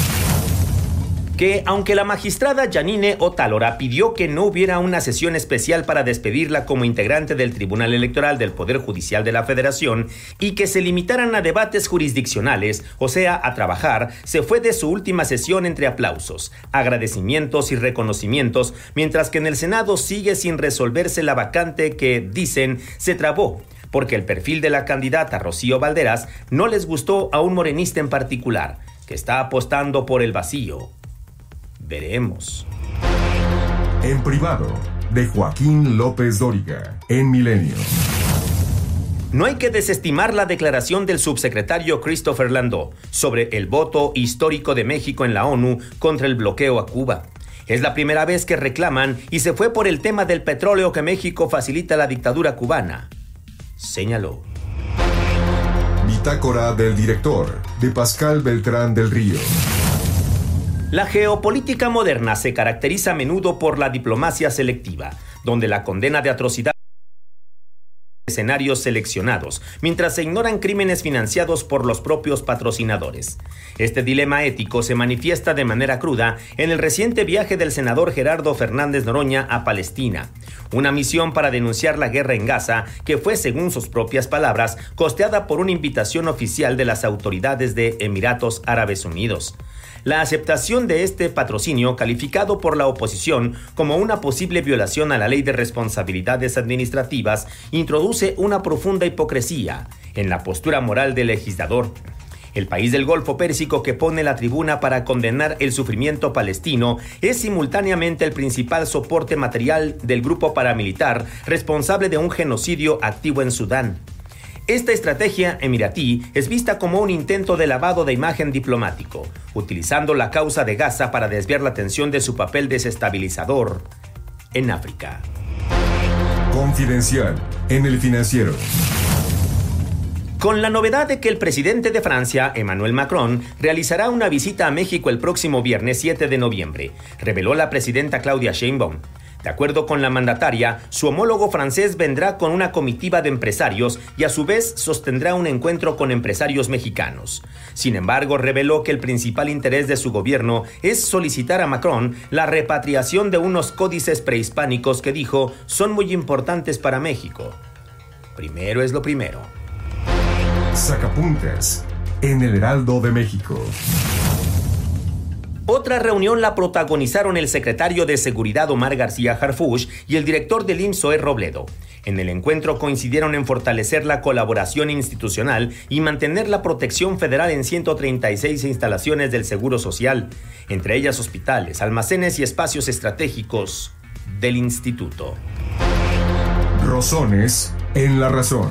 Que aunque la magistrada Yanine Otálora pidió que no hubiera una sesión especial para despedirla como integrante del Tribunal Electoral del Poder Judicial de la Federación y que se limitaran a debates jurisdiccionales, o sea, a trabajar, se fue de su última sesión entre aplausos, agradecimientos y reconocimientos, mientras que en el Senado sigue sin resolverse la vacante que, dicen, se trabó, porque el perfil de la candidata Rocío Valderas no les gustó a un morenista en particular, que está apostando por el vacío. Veremos. En privado, de Joaquín López Dóriga, en Milenio. No hay que desestimar la declaración del subsecretario Christopher Landó sobre el voto histórico de México en la ONU contra el bloqueo a Cuba. Es la primera vez que reclaman y se fue por el tema del petróleo que México facilita a la dictadura cubana, señaló. Bitácora del director, de Pascal Beltrán del Río. La geopolítica moderna se caracteriza a menudo por la diplomacia selectiva, donde la condena de atrocidades escenarios seleccionados, mientras se ignoran crímenes financiados por los propios patrocinadores. Este dilema ético se manifiesta de manera cruda en el reciente viaje del senador Gerardo Fernández Noroña a Palestina, una misión para denunciar la guerra en Gaza que fue, según sus propias palabras, costeada por una invitación oficial de las autoridades de Emiratos Árabes Unidos. La aceptación de este patrocinio, calificado por la oposición como una posible violación a la Ley de Responsabilidades Administrativas, introduce produce una profunda hipocresía en la postura moral del legislador. El país del Golfo Pérsico que pone la tribuna para condenar el sufrimiento palestino es simultáneamente el principal soporte material del grupo paramilitar responsable de un genocidio activo en Sudán. Esta estrategia emiratí es vista como un intento de lavado de imagen diplomático, utilizando la causa de Gaza para desviar la atención de su papel desestabilizador en África. Confidencial en El Financiero. Con la novedad de que el presidente de Francia, Emmanuel Macron, realizará una visita a México el próximo viernes 7 de noviembre, reveló la presidenta Claudia Sheinbaum. De acuerdo con la mandataria, su homólogo francés vendrá con una comitiva de empresarios y a su vez sostendrá un encuentro con empresarios mexicanos. Sin embargo, reveló que el principal interés de su gobierno es solicitar a Macron la repatriación de unos códices prehispánicos que dijo son muy importantes para México. Primero es lo primero. Sacapuntas en El Heraldo de México. Otra reunión la protagonizaron el secretario de Seguridad Omar García Harfuch y el director del IMSS Zoé Robledo. En el encuentro coincidieron en fortalecer la colaboración institucional y mantener la protección federal en 136 instalaciones del Seguro Social, entre ellas hospitales, almacenes y espacios estratégicos del instituto. Rosones en La Razón.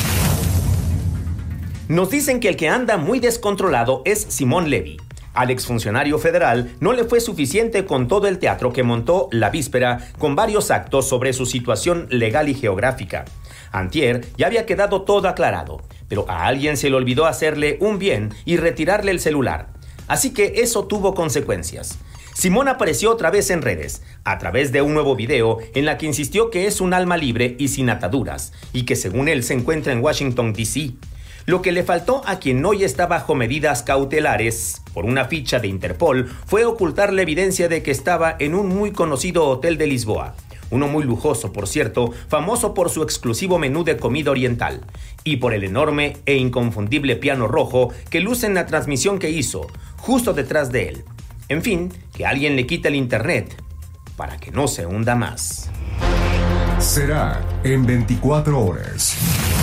Nos dicen que el que anda muy descontrolado es Simón Levy. Al exfuncionario federal no le fue suficiente con todo el teatro que montó la víspera con varios actos sobre su situación legal y geográfica. Antier ya había quedado todo aclarado, pero a alguien se le olvidó hacerle un bien y retirarle el celular. Así que eso tuvo consecuencias. Simón apareció otra vez en redes, a través de un nuevo video en la que insistió que es un alma libre y sin ataduras, y que según él se encuentra en Washington, D.C., Lo que le faltó a quien hoy está bajo medidas cautelares por una ficha de Interpol fue ocultar la evidencia de que estaba en un muy conocido hotel de Lisboa. Uno muy lujoso, por cierto, famoso por su exclusivo menú de comida oriental y por el enorme e inconfundible piano rojo que luce en la transmisión que hizo, justo detrás de él. En fin, que alguien le quite el internet para que no se hunda más. Será en 24 horas.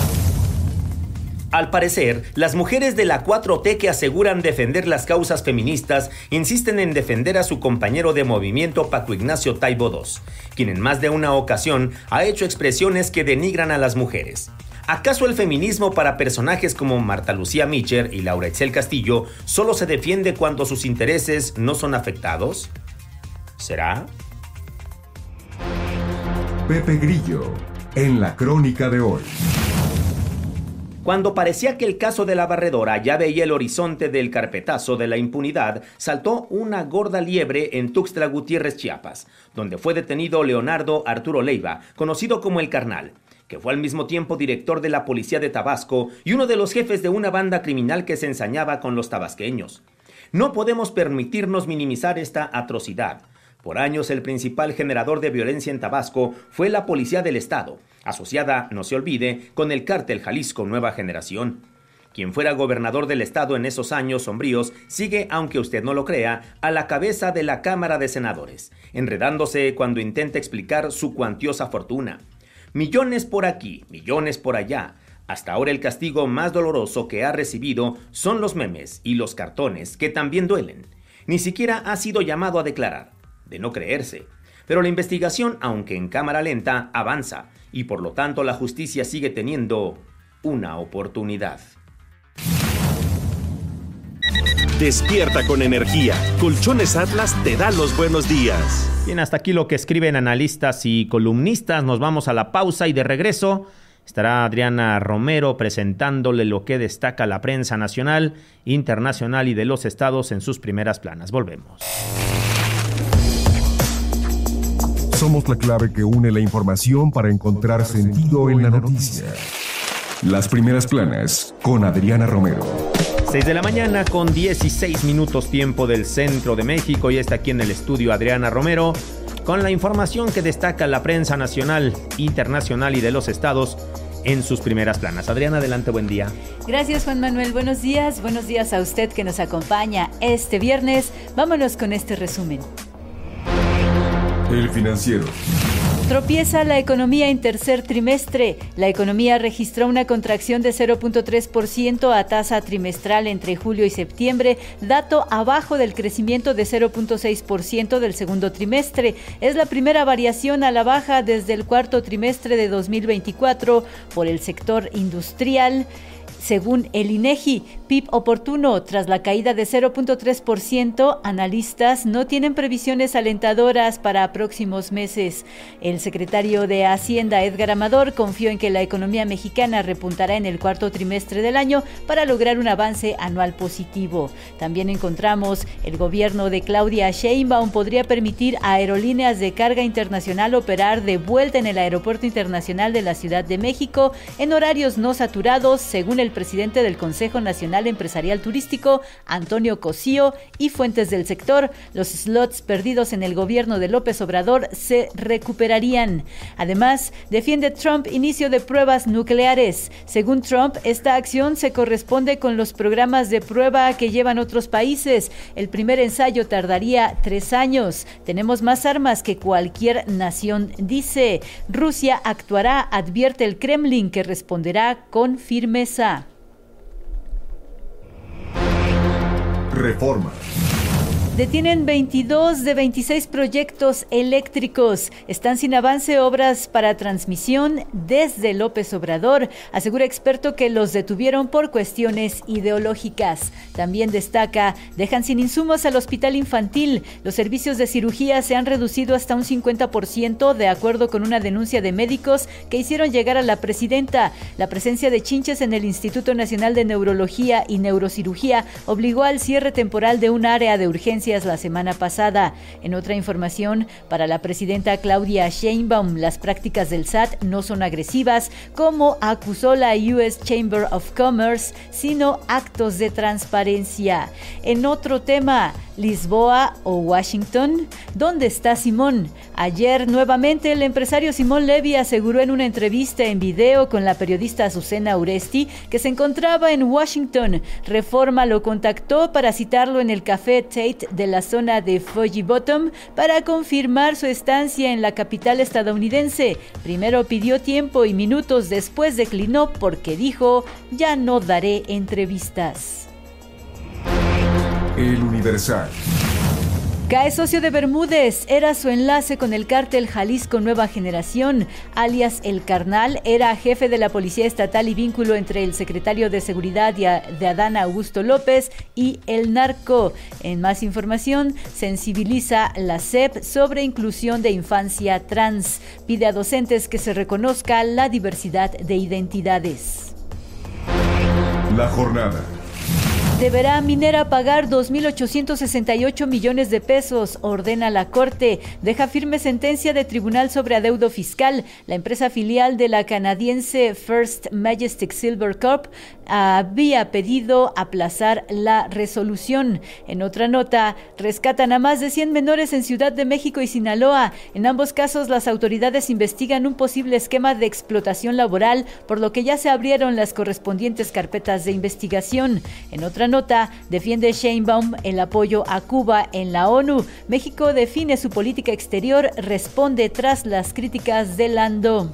Al parecer, las mujeres de la 4T que aseguran defender las causas feministas insisten en defender a su compañero de movimiento Paco Ignacio Taibo II, quien en más de una ocasión ha hecho expresiones que denigran a las mujeres. ¿Acaso el feminismo para personajes como Marta Lucía Mitcher y Laura Itzel Castillo solo se defiende cuando sus intereses no son afectados? ¿Será? Pepe Grillo, en la crónica de hoy. Cuando parecía que el caso de la barredora ya veía el horizonte del carpetazo de la impunidad, saltó una gorda liebre en Tuxtla Gutiérrez, Chiapas, donde fue detenido Leonardo Arturo Leiva, conocido como El Carnal, que fue al mismo tiempo director de la policía de Tabasco y uno de los jefes de una banda criminal que se ensañaba con los tabasqueños. No podemos permitirnos minimizar esta atrocidad. Por años, el principal generador de violencia en Tabasco fue la Policía del Estado, asociada, no se olvide, con el cártel Jalisco Nueva Generación. Quien fuera gobernador del estado en esos años sombríos sigue, aunque usted no lo crea, a la cabeza de la Cámara de Senadores, enredándose cuando intenta explicar su cuantiosa fortuna. Millones por aquí, millones por allá. Hasta ahora el castigo más doloroso que ha recibido son los memes y los cartones, que también duelen. Ni siquiera ha sido llamado a declarar. De no creerse. Pero la investigación, aunque en cámara lenta, avanza y por lo tanto la justicia sigue teniendo una oportunidad. Despierta con energía. Colchones Atlas te da los buenos días. Bien, hasta aquí lo que escriben analistas y columnistas. Nos vamos a la pausa y de regreso estará Adriana Romero presentándole lo que destaca la prensa nacional, internacional y de los estados en sus primeras planas. Volvemos. Somos la clave que une la información para encontrar sentido en la noticia. Las primeras planas con Adriana Romero. 6 de la mañana con 16 minutos tiempo del centro de México y está aquí en el estudio Adriana Romero con la información que destaca la prensa nacional, internacional y de los estados en sus primeras planas. Adriana, adelante, buen día. Gracias, Juan Manuel. Buenos días a usted que nos acompaña este viernes. Vámonos con este resumen. El Financiero. Tropieza la economía en tercer trimestre. La economía registró una contracción de 0.3% a tasa trimestral entre julio y septiembre, dato abajo del crecimiento de 0.6% del segundo trimestre. Es la primera variación a la baja desde el cuarto trimestre de 2024 por el sector industrial. Según el INEGI, PIB oportuno tras la caída de 0.3%, analistas no tienen previsiones alentadoras para próximos meses. El secretario de Hacienda, Edgar Amador, confió en que la economía mexicana repuntará en el cuarto trimestre del año para lograr un avance anual positivo. También encontramos el gobierno de Claudia Sheinbaum podría permitir a aerolíneas de carga internacional operar de vuelta en el Aeropuerto Internacional de la Ciudad de México en horarios no saturados, según el presidente del Consejo Nacional Empresarial Turístico, Antonio Cosío, y fuentes del sector. Los slots perdidos en el gobierno de López Obrador se recuperarían. Además, defiende Trump inicio de pruebas nucleares. Según Trump, esta acción se corresponde con los programas de prueba que llevan otros países. El primer ensayo tardaría 3 años. Tenemos más armas que cualquier nación, dice. Rusia actuará, advierte el Kremlin, que responderá con firmeza. Reforma. Detienen 22 de 26 proyectos eléctricos. Están sin avance obras para transmisión desde López Obrador. Asegura experto que los detuvieron por cuestiones ideológicas. También destaca, dejan sin insumos al hospital infantil. Los servicios de cirugía se han reducido hasta un 50%, de acuerdo con una denuncia de médicos que hicieron llegar a la presidenta. La presencia de chinches en el Instituto Nacional de Neurología y Neurocirugía obligó al cierre temporal de un área de urgencia la semana pasada. En otra información, para la presidenta Claudia Sheinbaum, las prácticas del SAT no son agresivas, como acusó la US Chamber of Commerce, sino actos de transparencia. En otro tema, Lisboa o Washington, ¿dónde está Simón? Ayer, nuevamente, el empresario Simón Levy aseguró en una entrevista en video con la periodista Azucena Uresti que se encontraba en Washington. Reforma lo contactó para citarlo en el Café Tate de la zona de Foggy Bottom para confirmar su estancia en la capital estadounidense. Primero pidió tiempo y minutos después declinó porque dijo, ya no daré entrevistas. El Universal. Cae socio de Bermúdez, era su enlace con el cártel Jalisco Nueva Generación, alias El Carnal, era jefe de la Policía Estatal y vínculo entre el secretario de Seguridad de Adán Augusto López y el narco. En más información, sensibiliza la SEP sobre inclusión de infancia trans. Pide a docentes que se reconozca la diversidad de identidades. La jornada. Deberá Minera pagar 2.868 millones de pesos, ordena la Corte. Deja firme sentencia de tribunal sobre adeudo fiscal. La empresa filial de la canadiense First Majestic Silver Corp había pedido aplazar la resolución. En otra nota, rescatan a más de 100 menores en Ciudad de México y Sinaloa. En ambos casos, las autoridades investigan un posible esquema de explotación laboral, por lo que ya se abrieron las correspondientes carpetas de investigación. En otra nota, defiende Sheinbaum el apoyo a Cuba en la ONU. México define su política exterior, responde tras las críticas de Lando.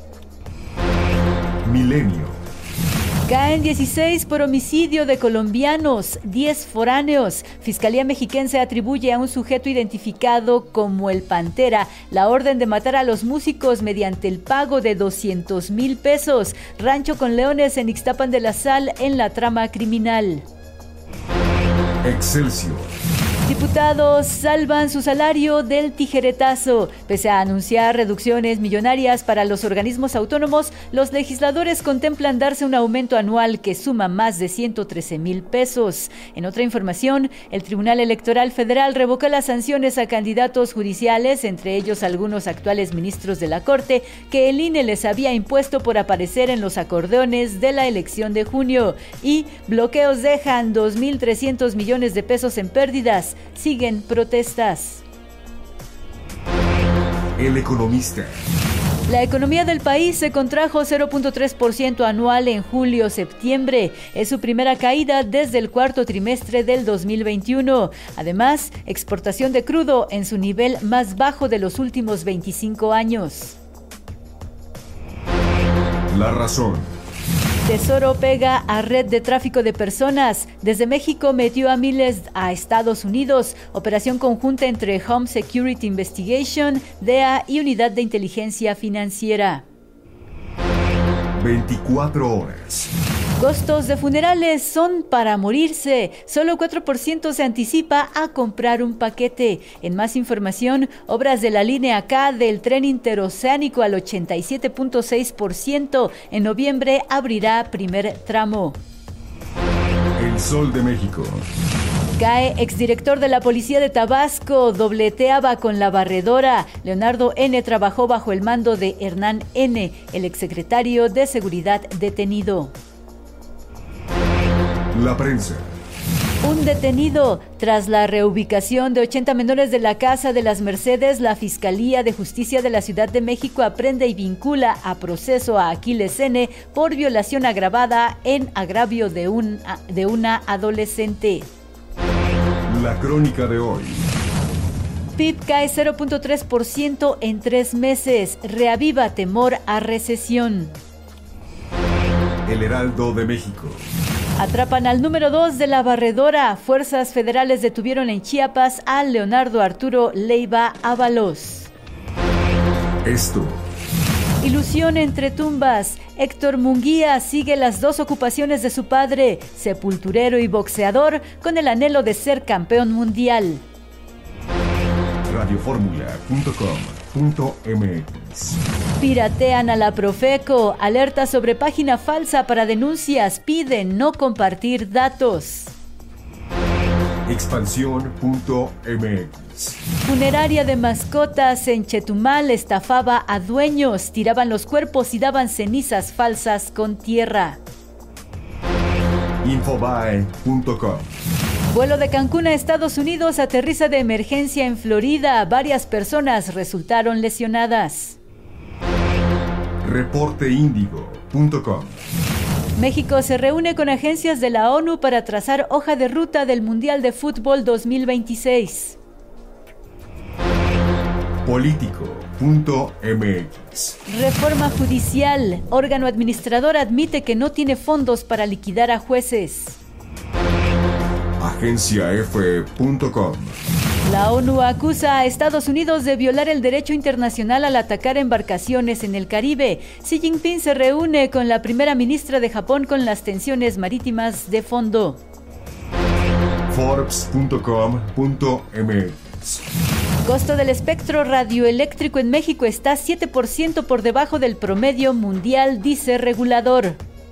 Milenio. Caen 16 por homicidio de colombianos, 10 foráneos. Fiscalía mexiquense atribuye a un sujeto identificado como el Pantera la orden de matar a los músicos mediante el pago de 200,000 pesos. Rancho con leones en Ixtapan de la Sal en la trama criminal. Excelsior. Diputados salvan su salario del tijeretazo. Pese a anunciar reducciones millonarias para los organismos autónomos, los legisladores contemplan darse un aumento anual que suma más de 113,000 pesos. En otra información, el Tribunal Electoral Federal revocó las sanciones a candidatos judiciales, entre ellos algunos actuales ministros de la Corte, que el INE les había impuesto por aparecer en los acordeones de la elección de junio. Y bloqueos dejan 2.300 millones de pesos en pérdidas. Siguen protestas. El Economista. La economía del país se contrajo 0.3% anual en julio-septiembre. Es su primera caída desde el cuarto trimestre del 2021. Además, exportación de crudo en su nivel más bajo de los últimos 25 años. La razón. Tesoro pega a red de tráfico de personas. Desde México metió a miles a Estados Unidos. Operación conjunta entre Home Security Investigation, DEA y Unidad de Inteligencia Financiera. 24 horas. Costos de funerales son para morirse. Solo 4% se anticipa a comprar un paquete. En más información, obras de la línea K del tren interoceánico al 87.6%. En noviembre abrirá primer tramo. El Sol de México. Cae exdirector de la Policía de Tabasco, dobleteaba con la barredora. Leonardo N. trabajó bajo el mando de Hernán N., el exsecretario de Seguridad detenido. La prensa. Un detenido. Tras la reubicación de 80 menores de la Casa de las Mercedes, la Fiscalía de Justicia de la Ciudad de México aprende y vincula a proceso a Aquiles N. por violación agravada en agravio de una adolescente. La crónica de hoy. PIB cae 0.3% en 3 meses. Reaviva temor a recesión. El Heraldo de México. Atrapan al número 2 de la barredora. Fuerzas federales detuvieron en Chiapas a Leonardo Arturo Leiva Ábalos. Esto. Ilusión entre tumbas. Héctor Munguía sigue las 2 ocupaciones de su padre, sepulturero y boxeador, con el anhelo de ser campeón mundial. Radioformula.com.mx. Piratean a la Profeco. Alerta sobre página falsa para denuncias. Piden no compartir datos. Expansión.mx. Funeraria de mascotas en Chetumal estafaba a dueños. Tiraban los cuerpos y daban cenizas falsas con tierra. Infobae.com. Vuelo de Cancún a Estados Unidos aterriza de emergencia en Florida. Varias personas resultaron lesionadas. Reporteindigo.com. México se reúne con agencias de la ONU para trazar hoja de ruta del Mundial de Fútbol 2026. Político.mx. Reforma judicial. Órgano administrador admite que no tiene fondos para liquidar a jueces. Agenciaf.com. La ONU acusa a Estados Unidos de violar el derecho internacional al atacar embarcaciones en el Caribe. Xi Jinping se reúne con la primera ministra de Japón con las tensiones marítimas de fondo. Forbes.com.mx. Costo del espectro radioeléctrico en México está 7% por debajo del promedio mundial, dice regulador.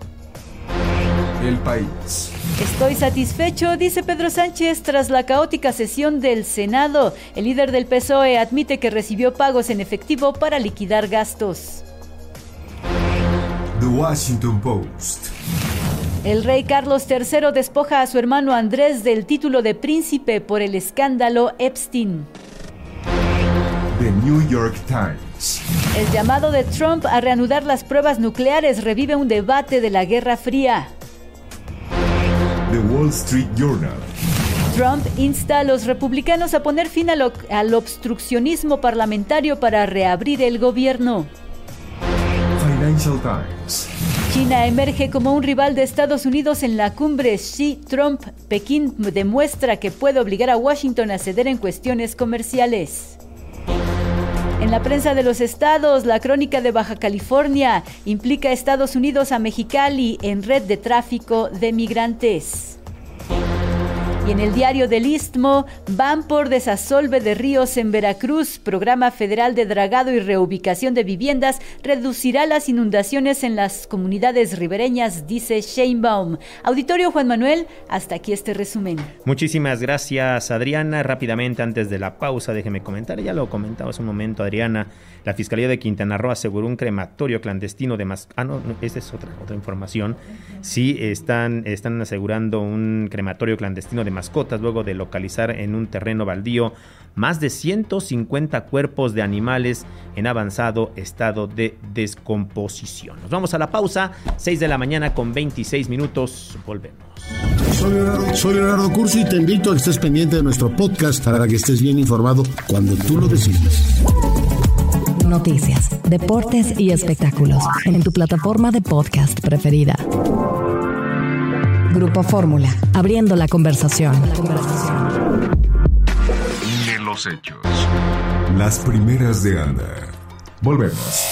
El País. Estoy satisfecho, dice Pedro Sánchez, tras la caótica sesión del Senado. El líder del PSOE admite que recibió pagos en efectivo para liquidar gastos. The Washington Post. El rey Carlos III despoja a su hermano Andrés del título de príncipe por el escándalo Epstein. The New York Times. El llamado de Trump a reanudar las pruebas nucleares revive un debate de la Guerra Fría. The Wall Street Journal. Trump insta a los republicanos a poner fin al obstruccionismo parlamentario para reabrir el gobierno. Financial Times. China emerge como un rival de Estados Unidos en la cumbre Xi-Trump. Pekín demuestra que puede obligar a Washington a ceder en cuestiones comerciales. En la prensa de los estados, la crónica de Baja California implica a Estados Unidos a Mexicali en red de tráfico de migrantes. Y en el diario del Istmo, van por desasolve de ríos en Veracruz. Programa federal de dragado y reubicación de viviendas reducirá las inundaciones en las comunidades ribereñas, dice Sheinbaum. Auditorio Juan Manuel, hasta aquí este resumen. Muchísimas gracias, Adriana. Rápidamente, antes de la pausa, déjeme comentar, ya lo comentaba hace un momento, Adriana. La Fiscalía de Quintana Roo aseguró un crematorio clandestino de esa es otra información. Sí, están asegurando un crematorio clandestino de mascotas luego de localizar en un terreno baldío más de 150 cuerpos de animales en avanzado estado de descomposición. Nos vamos a la pausa, 6 de la mañana con 26 minutos, volvemos. Soy Leonardo Cursi y te invito a que estés pendiente de nuestro podcast para que estés bien informado cuando tú lo decidas. Noticias, deportes y espectáculos en tu plataforma de podcast preferida. Grupo Fórmula, abriendo la conversación. De los hechos. Las primeras de Anda. Volvemos.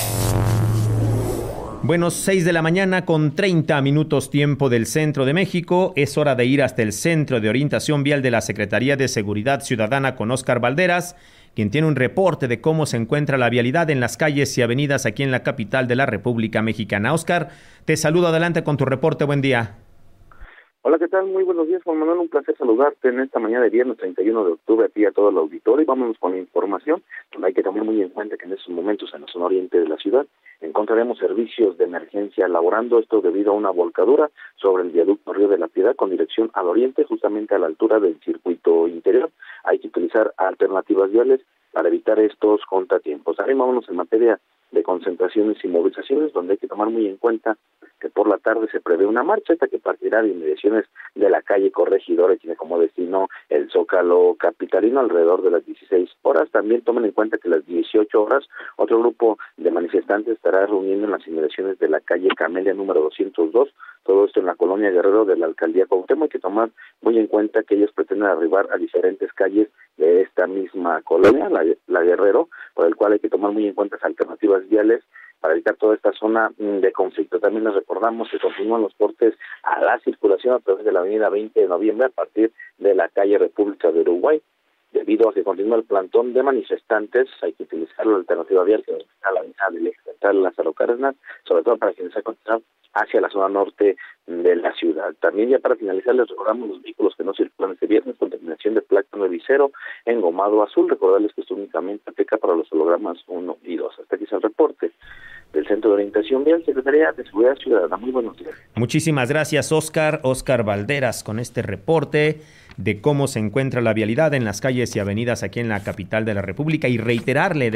Bueno, 6 de la mañana con 30 minutos tiempo del centro de México. Es hora de ir hasta el Centro de Orientación Vial de la Secretaría de Seguridad Ciudadana con Óscar Valderas, quien tiene un reporte de cómo se encuentra la vialidad en las calles y avenidas aquí en la capital de la República Mexicana. Óscar, te saludo, adelante con tu reporte, buen día. Hola, ¿qué tal? Muy buenos días, Juan Manuel, un placer saludarte en esta mañana de viernes 31 de octubre a ti y a todo el auditorio. Y vámonos con la información, donde hay que tomar muy en cuenta que en estos momentos en la zona oriente de la ciudad encontraremos servicios de emergencia laborando, esto debido a una volcadura sobre el viaducto Río de la Piedad con dirección al oriente, justamente a la altura del circuito interior. Hay que utilizar alternativas viales para evitar estos contratiempos. También vámonos en materia de concentraciones y movilizaciones, donde hay que tomar muy en cuenta que por la tarde se prevé una marcha esta que partirá de inmediaciones de la calle Corregidora y tiene como destino el Zócalo capitalino alrededor de las 16 horas. También tomen en cuenta que a las 18 horas otro grupo de manifestantes estará reuniendo en las inmediaciones de la calle Camelia número 202, todo esto en la colonia Guerrero de la alcaldía Cuauhtémoc. Hay que tomar muy en cuenta que ellos pretenden arribar a diferentes calles de esta misma colonia, la Guerrero, por el cual hay que tomar muy en cuenta las alternativas viales para evitar toda esta zona de conflicto. También les recordamos que continúan los cortes a la circulación a través de la avenida 20 de noviembre a partir de la calle República de Uruguay. Debido a que continúa el plantón de manifestantes, hay que utilizar la alternativa vial que está la avenida del eje central Lázaro Cárdenas, sobre todo para quienes se encuentran hacia la zona norte de la ciudad. También ya para finalizar les recordamos los vehículos que no circulan este viernes con terminación de placa 9 y 0 engomado azul. Recordarles que esto únicamente aplica para los hologramas 1 y 2. Hasta aquí es el reporte del Centro de Orientación Vial, Secretaría de Seguridad Ciudadana. Muy buenos días. Muchísimas gracias, Óscar Valderas, con este reporte de cómo se encuentra la vialidad en las calles y avenidas aquí en la capital de la República, y reiterarle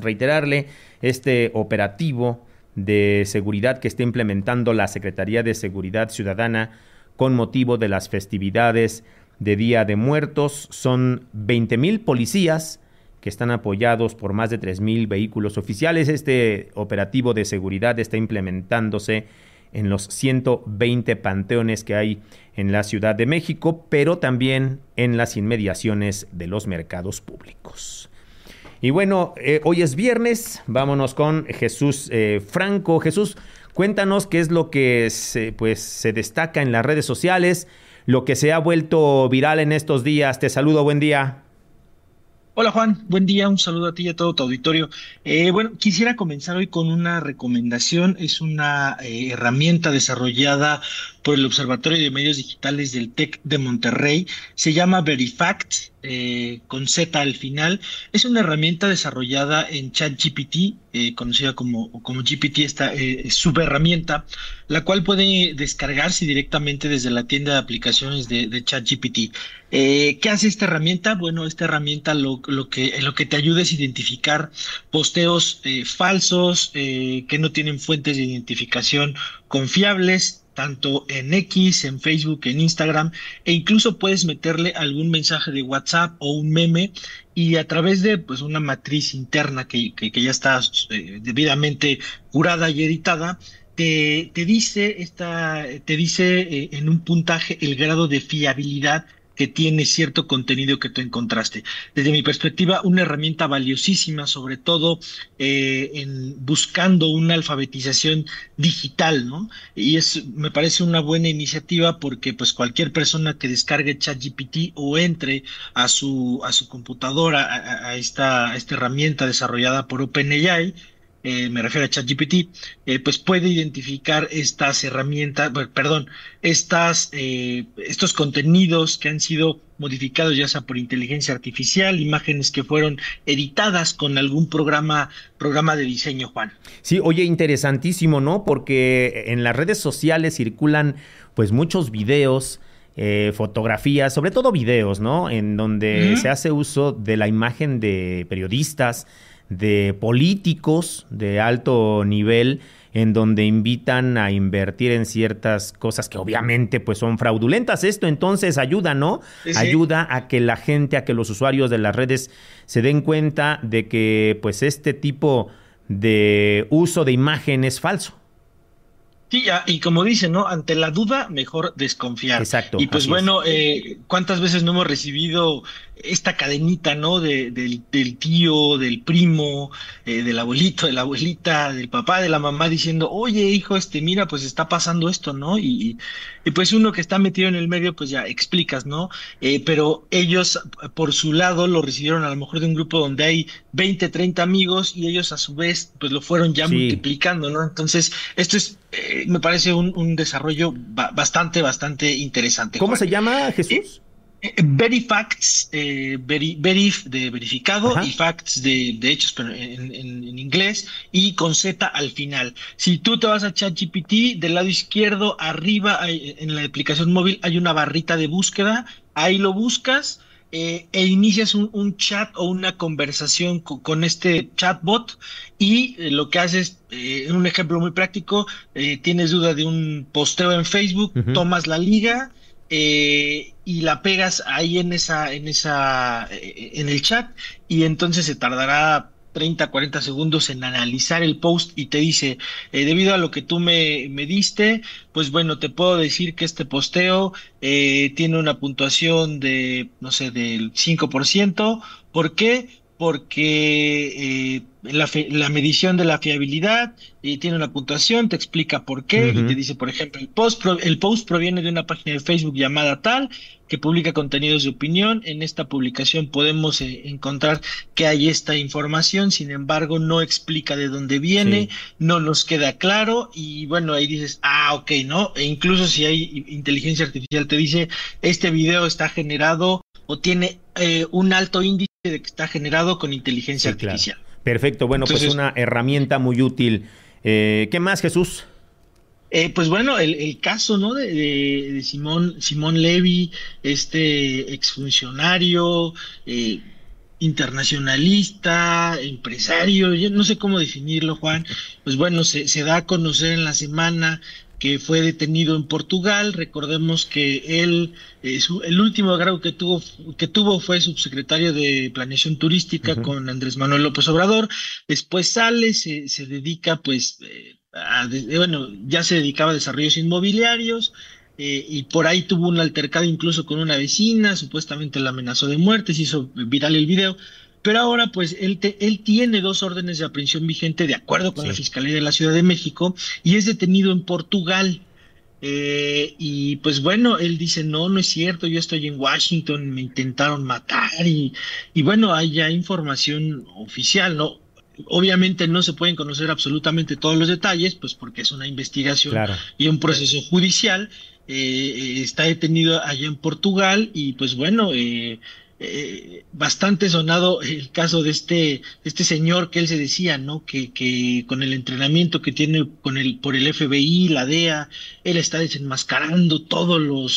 este operativo de seguridad que está implementando la Secretaría de Seguridad Ciudadana con motivo de las festividades de Día de Muertos. Son 20,000 policías que están apoyados por más de 3,000 vehículos oficiales. Este operativo de seguridad está implementándose en los 120 panteones que hay en la Ciudad de México, pero también en las inmediaciones de los mercados públicos. Y bueno, hoy es viernes, vámonos con Jesús Franco. Jesús, cuéntanos qué es lo que se destaca en las redes sociales, lo que se ha vuelto viral en estos días. Te saludo, buen día. Hola Juan, buen día, un saludo a ti y a todo tu auditorio. Bueno, quisiera comenzar hoy con una recomendación. Es una herramienta desarrollada por el Observatorio de Medios Digitales del TEC de Monterrey. Se llama Verifact, con Z al final. Es una herramienta desarrollada en ChatGPT, conocida como GPT, esta subherramienta, la cual puede descargarse directamente desde la tienda de aplicaciones de ChatGPT. ¿Qué hace esta herramienta? Bueno, esta herramienta lo que te ayuda es identificar posteos falsos, que no tienen fuentes de identificación confiables, tanto en X, en Facebook, en Instagram, e incluso puedes meterle algún mensaje de WhatsApp o un meme, y a través de una matriz interna que ya está debidamente curada y editada, te dice en un puntaje el grado de fiabilidad que tiene cierto contenido que tú encontraste. Desde mi perspectiva, una herramienta valiosísima, sobre todo en buscando una alfabetización digital, ¿no? Y me parece una buena iniciativa porque pues cualquier persona que descargue ChatGPT o entre a su computadora a esta herramienta desarrollada por OpenAI, me refiero a ChatGPT, pues puede identificar estas herramientas, estos contenidos que han sido modificados ya sea por inteligencia artificial, imágenes que fueron editadas con algún programa de diseño, Juan. Sí, oye, interesantísimo, ¿no? Porque en las redes sociales circulan pues muchos videos fotografías, sobre todo videos, ¿no? En donde se hace uso de la imagen de periodistas, de políticos de alto nivel, en donde invitan a invertir en ciertas cosas que obviamente pues son fraudulentas. Esto entonces ayuda, ¿no? Sí. Ayuda a que la gente, a que los usuarios de las redes se den cuenta de que pues este tipo de uso de imagen es falso. Sí, y como dicen, ¿no? Ante la duda, mejor desconfiar. Exacto. Y pues bueno, ¿cuántas veces no hemos recibido esta cadenita, ¿no? Del tío, del primo, del abuelito, de la abuelita, del papá, de la mamá, diciendo, oye, hijo, mira, pues está pasando esto, ¿no? Y pues uno que está metido en el medio, pues ya explicas, ¿no? Pero ellos, por su lado, lo recibieron a lo mejor de un grupo donde hay 20, 30 amigos, y ellos a su vez, pues lo fueron ya multiplicando, ¿no? Entonces, esto es... me parece un desarrollo bastante interesante. ¿Cómo se llama, Jesús? Verifacts, verif de verificado, y facts de hechos, pero en inglés, y con Z al final. Si tú te vas a ChatGPT, del lado izquierdo, arriba, en la aplicación móvil, hay una barrita de búsqueda, ahí lo buscas, e inicias un chat o una conversación con este chatbot, y lo que haces, en un ejemplo muy práctico, tienes duda de un posteo en Facebook, tomas la liga y la pegas ahí en el chat, y entonces se tardará 30, 40 segundos en analizar el post y te dice, debido a lo que tú me diste, pues bueno, te puedo decir que este posteo tiene una puntuación de, no sé, del 5%. ¿Por qué? Porque la medición de la fiabilidad tiene una puntuación, te explica por qué, y te dice, por ejemplo, el post proviene de una página de Facebook llamada tal, que publica contenidos de opinión. En esta publicación podemos encontrar que hay esta información, sin embargo, no explica de dónde viene, no nos queda claro, y bueno, ahí dices, ok, ¿no? E incluso si hay inteligencia artificial, te dice, este video está generado o tiene un alto índice de que está generado con inteligencia artificial. Claro. Perfecto, bueno, entonces, pues una herramienta muy útil. ¿Qué más, Jesús? Pues bueno, el caso, ¿no? de Simón Levy, exfuncionario, internacionalista, empresario, yo no sé cómo definirlo, Juan. Pues bueno, se da a conocer en la semana que fue detenido en Portugal. Recordemos que él, el último grado que tuvo fue subsecretario de Planeación Turística con Andrés Manuel López Obrador. Después sale, se dedica pues ya se dedicaba a desarrollos inmobiliarios, y por ahí tuvo un altercado incluso con una vecina, supuestamente la amenazó de muerte, se hizo viral el video. Pero ahora, pues, él tiene 2 órdenes de aprehensión vigente de acuerdo con la Fiscalía de la Ciudad de México, y es detenido en Portugal. Y pues bueno, él dice, no es cierto, yo estoy en Washington, me intentaron matar, y bueno, hay ya información oficial, ¿no? Obviamente no se pueden conocer absolutamente todos los detalles, pues porque es una investigación y un proceso judicial. Está detenido allá en Portugal, y pues bueno, bastante sonado el caso de este señor, que él se decía, ¿no? Que con el entrenamiento que tiene por el FBI, la DEA, él está desenmascarando todos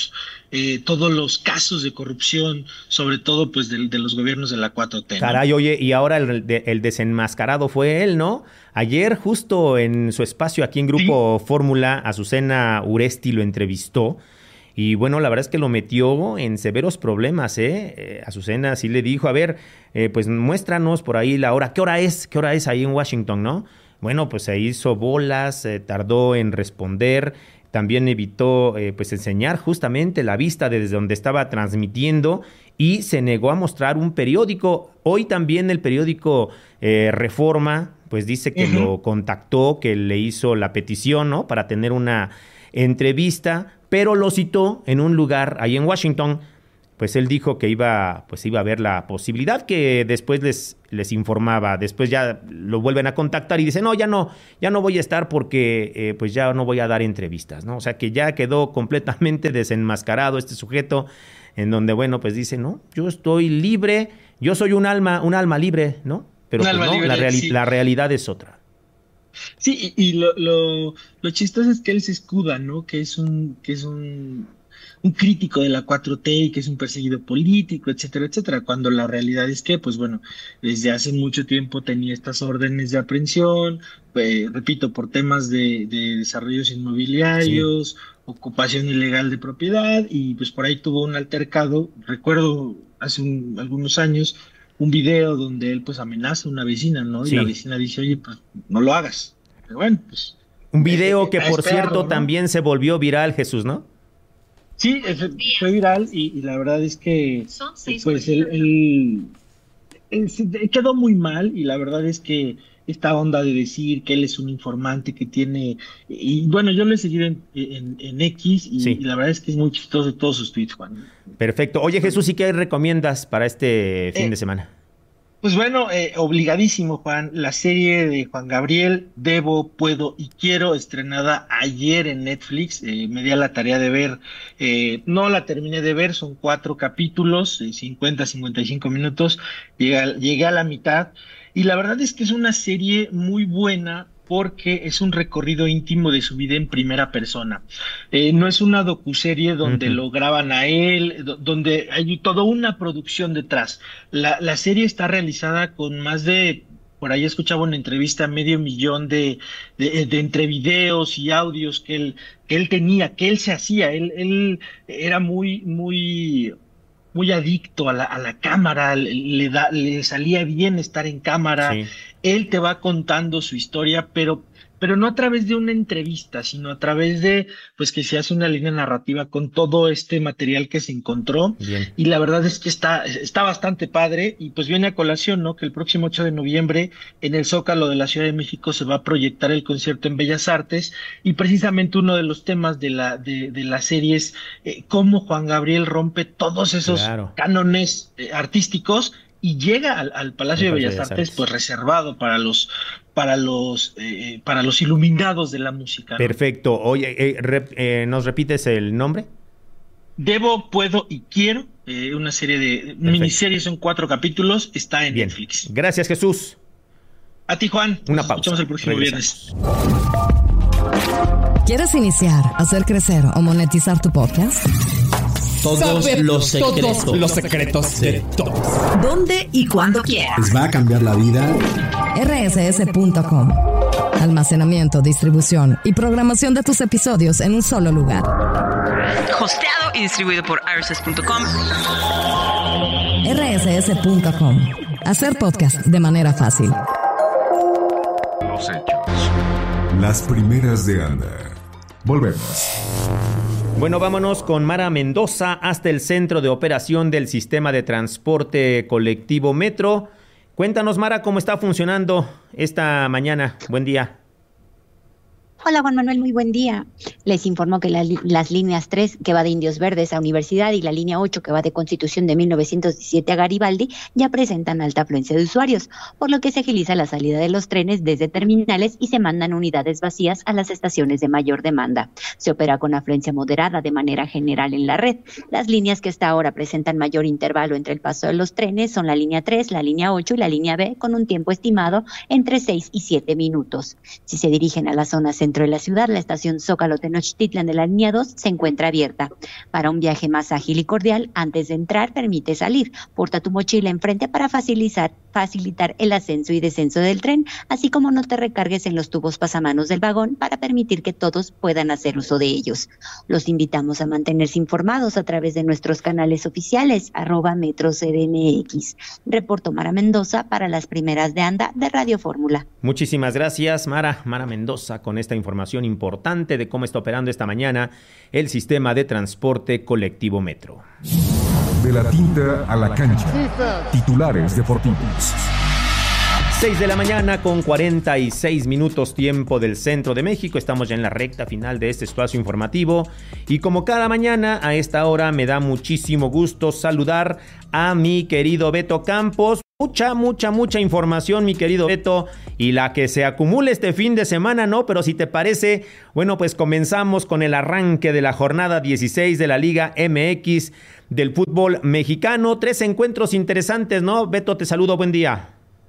los casos de corrupción, sobre todo pues de los gobiernos de la 4T, ¿no? Caray, oye, y ahora el desenmascarado fue él, ¿no? Ayer, justo en su espacio aquí en Grupo Fórmula, Azucena Uresti lo entrevistó. Y bueno, la verdad es que lo metió en severos problemas, Azucena sí le dijo, a ver, pues muéstranos por ahí la hora. ¿Qué hora es ahí en Washington, no? Bueno, pues se hizo bolas, tardó en responder. También evitó pues enseñar justamente la vista desde donde estaba transmitiendo, y se negó a mostrar un periódico. Hoy también el periódico Reforma pues dice que lo contactó, que le hizo la petición, ¿no? Para tener una entrevista, pero lo citó en un lugar ahí en Washington. Pues él dijo que iba a ver la posibilidad, que después les informaba. Después ya lo vuelven a contactar y dice, no, ya no voy a estar porque pues ya no voy a dar entrevistas, ¿no? O sea que ya quedó completamente desenmascarado este sujeto, en donde, bueno, pues dice, no, yo estoy libre, yo soy un alma libre, ¿no? Pero pues, no, la realidad es otra. Sí, y lo chistoso es que él se escuda, ¿no? Que es un un crítico de la 4T y que es un perseguido político, etcétera, etcétera, cuando la realidad es que, pues bueno, desde hace mucho tiempo tenía estas órdenes de aprehensión, repito, por temas de desarrollos inmobiliarios, sí, ocupación ilegal de propiedad, y pues por ahí tuvo un altercado. Recuerdo hace algunos años un video donde él pues amenaza a una vecina, ¿no? Y sí, la vecina dice, oye, pues no lo hagas. Pero bueno, pues... Un video que, por cierto, ¿no? También se volvió viral, Jesús, ¿no? Sí, fue viral y la verdad es que pues él quedó muy mal, y la verdad es que esta onda de decir que él es un informante que tiene... Y bueno, yo lo he seguido en X y, sí, y la verdad es que es muy chistoso todos sus tweets, Juan. Perfecto. Oye, Jesús, ¿y qué recomiendas para este fin de semana? Pues bueno, obligadísimo, Juan, la serie de Juan Gabriel, Debo, Puedo y Quiero, estrenada ayer en Netflix. Me di a la tarea de ver, no la terminé de ver, son 4 capítulos, 50-55 minutos, llegué a la mitad, y la verdad es que es una serie muy buena, porque es un recorrido íntimo de su vida en primera persona. No es una docuserie donde lo graban a él, donde hay toda una producción detrás. La serie está realizada con más de, por ahí escuchaba una entrevista, 500,000 de entrevideos y audios que él tenía, que él se hacía. Él era muy adicto a la cámara, le salía bien estar en cámara. Sí. Él te va contando su historia, pero no a través de una entrevista, sino a través de, pues, que se hace una línea narrativa con todo este material que se encontró. Bien. Y la verdad es que está bastante padre, y pues viene a colación, ¿no? Que el próximo 8 de noviembre en el Zócalo de la Ciudad de México se va a proyectar el concierto en Bellas Artes, y precisamente uno de los temas de la serie es cómo Juan Gabriel rompe todos esos cánones artísticos y llega al Palacio de Bellas Artes, pues reservado para los iluminados de la música, ¿no? Perfecto. Oye, ¿nos repites el nombre? Debo, Puedo y Quiero, una serie de miniseries, son 4 capítulos, está en Netflix. Gracias, Jesús. A ti, Juan. Una pausa. Nos escuchamos el próximo viernes. ¿Quieres iniciar, hacer crecer o monetizar tu podcast? Todos los secretos de todos. ¿Dónde y cuándo quieras? ¿Les va a cambiar la vida? rss.com. Almacenamiento, distribución y programación de tus episodios en un solo lugar. Hosteado y distribuido por rss.com. rss.com. Hacer podcast de manera fácil. Los hechos. Las primeras de Anda. Volvemos. Bueno, vámonos con Mara Mendoza hasta el centro de operación del sistema de transporte colectivo Metro. Cuéntanos, Mara, cómo está funcionando esta mañana. Buen día. Hola, Juan Manuel, muy buen día. Les informo que las líneas 3, que va de Indios Verdes a Universidad, y la línea 8, que va de Constitución de 1917 a Garibaldi, ya presentan alta afluencia de usuarios, por lo que se agiliza la salida de los trenes desde terminales y se mandan unidades vacías a las estaciones de mayor demanda. Se opera con afluencia moderada de manera general en la red. Las líneas que hasta ahora presentan mayor intervalo entre el paso de los trenes son la línea 3, la línea 8 y la línea B, con un tiempo estimado entre 6 y 7 minutos. Si se dirigen a la zona centro de la ciudad, la estación Zócalo Tenochtitlan de la línea 2 se encuentra abierta. Para un viaje más ágil y cordial, antes de entrar, permite salir. Porta tu mochila enfrente para facilitar el ascenso y descenso del tren, así como no te recargues en los tubos pasamanos del vagón para permitir que todos puedan hacer uso de ellos. Los invitamos a mantenerse informados a través de nuestros canales oficiales, @MetroCDMX. Reportó Mara Mendoza para las primeras de Anda de Radio Fórmula. Muchísimas gracias, Mara Mendoza, con esta información importante de cómo está operando esta mañana el sistema de transporte colectivo Metro. De la tinta a la cancha. Titulares deportivos. 6 de la mañana con 46 minutos tiempo del centro de México. Estamos ya en la recta final de este espacio informativo. Y como cada mañana a esta hora me da muchísimo gusto saludar a mi querido Beto Campos. Mucha información, mi querido Beto, y la que se acumula este fin de semana, ¿no? Pero si te parece, bueno, pues comenzamos con el arranque de la jornada 16 de la Liga MX del fútbol mexicano. 3 encuentros interesantes, ¿no? Beto, te saludo, buen día.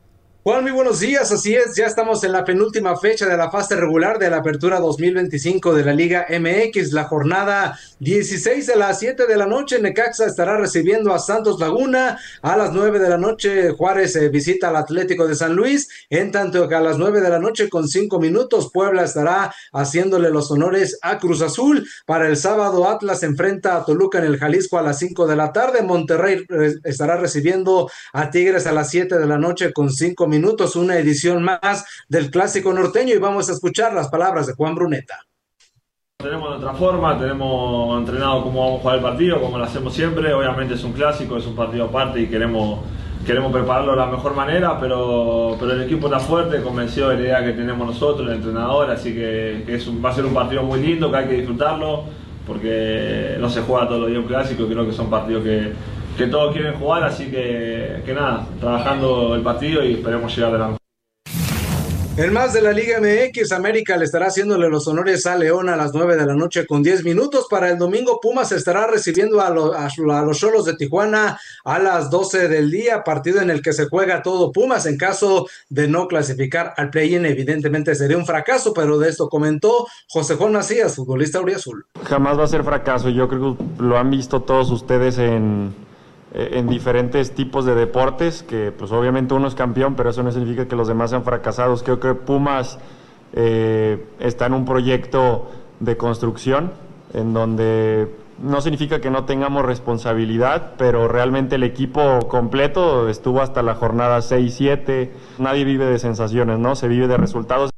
Juan, muy buenos días, así es, ya estamos en la penúltima fecha de la fase regular de la Apertura 2025 de la Liga MX, la jornada 16 a las 7 de la noche, Necaxa estará recibiendo a Santos Laguna, a las 9 de la noche Juárez visita al Atlético de San Luis, en tanto que a las 9 de la noche con 5 minutos Puebla estará haciéndole los honores a Cruz Azul. Para el sábado Atlas enfrenta a Toluca en el Jalisco a las 5 de la tarde, Monterrey estará recibiendo a Tigres a las 7 de la noche con 5 minutos, una edición más del Clásico Norteño, y vamos a escuchar las palabras de Juan Bruneta. Tenemos nuestra forma, tenemos entrenado cómo vamos a jugar el partido, como lo hacemos siempre. Obviamente es un clásico, es un partido aparte y queremos prepararlo de la mejor manera, pero el equipo está fuerte, convencido de la idea que tenemos nosotros, el entrenador, así que va a ser un partido muy lindo, que hay que disfrutarlo, porque no se juega todos los días un clásico, y creo que son partidos que todos quieren jugar, así que nada, trabajando el partido y esperemos llegar de la mejor. En más de la Liga MX, América le estará haciéndole los honores a León a las 9 de la noche con 10 minutos. Para el domingo, Pumas estará recibiendo a los Xolos de Tijuana a las 12 del día, partido en el que se juega todo Pumas. En caso de no clasificar al play-in, evidentemente sería un fracaso, pero de esto comentó José Juan Macías, futbolista auriazul. Jamás va a ser fracaso, yo creo que lo han visto todos ustedes en diferentes tipos de deportes, que pues obviamente uno es campeón, pero eso no significa que los demás sean fracasados. Creo que Pumas está en un proyecto de construcción en donde no significa que no tengamos responsabilidad, pero realmente el equipo completo estuvo hasta la jornada 6-7. Nadie vive de sensaciones, ¿no? Se vive de resultados.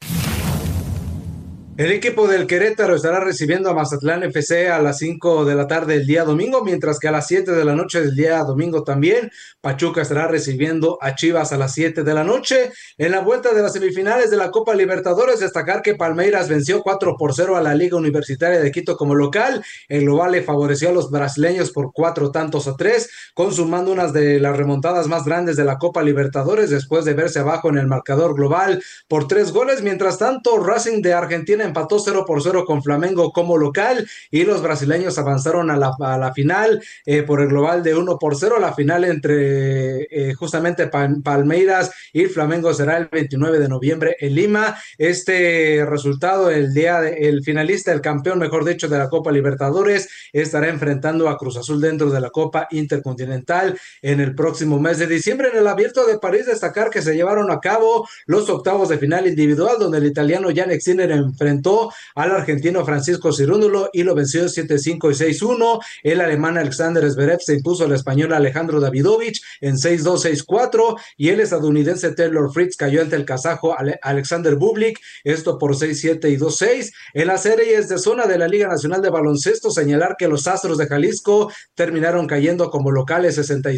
El equipo del Querétaro estará recibiendo a Mazatlán FC a las 5 de la tarde del día domingo, mientras que a las 7 de la noche del día domingo también Pachuca estará recibiendo a Chivas a las 7 de la noche. En la vuelta de las semifinales de la Copa Libertadores, destacar que Palmeiras venció 4-0 a la Liga Universitaria de Quito como local. El global le favoreció a los brasileños por 4-3, consumando unas de las remontadas más grandes de la Copa Libertadores después de verse abajo en el marcador global por 3 goles. Mientras tanto, Racing de Argentina empató 0-0 con Flamengo como local, y los brasileños avanzaron a la final por el global de 1-0. La final entre justamente Palmeiras y Flamengo será el 29 de noviembre en Lima. Este resultado, el finalista, el campeón, mejor dicho, de la Copa Libertadores, estará enfrentando a Cruz Azul dentro de la Copa Intercontinental en el próximo mes de diciembre. En el Abierto de París, destacar que se llevaron a cabo los octavos de final individual, donde el italiano Jannik Sinner enfrentó al argentino Francisco Cerúndolo y lo venció 7-5 y 6-1. El alemán Alexander Zverev se impuso al español Alejandro Davidovich en 6-2, 6-4, y el estadounidense Taylor Fritz cayó ante el kazajo Alexander Bublik, esto por 6-7 y 2-6. En las series de zona de la Liga Nacional de Baloncesto, señalar que los Astros de Jalisco terminaron cayendo como locales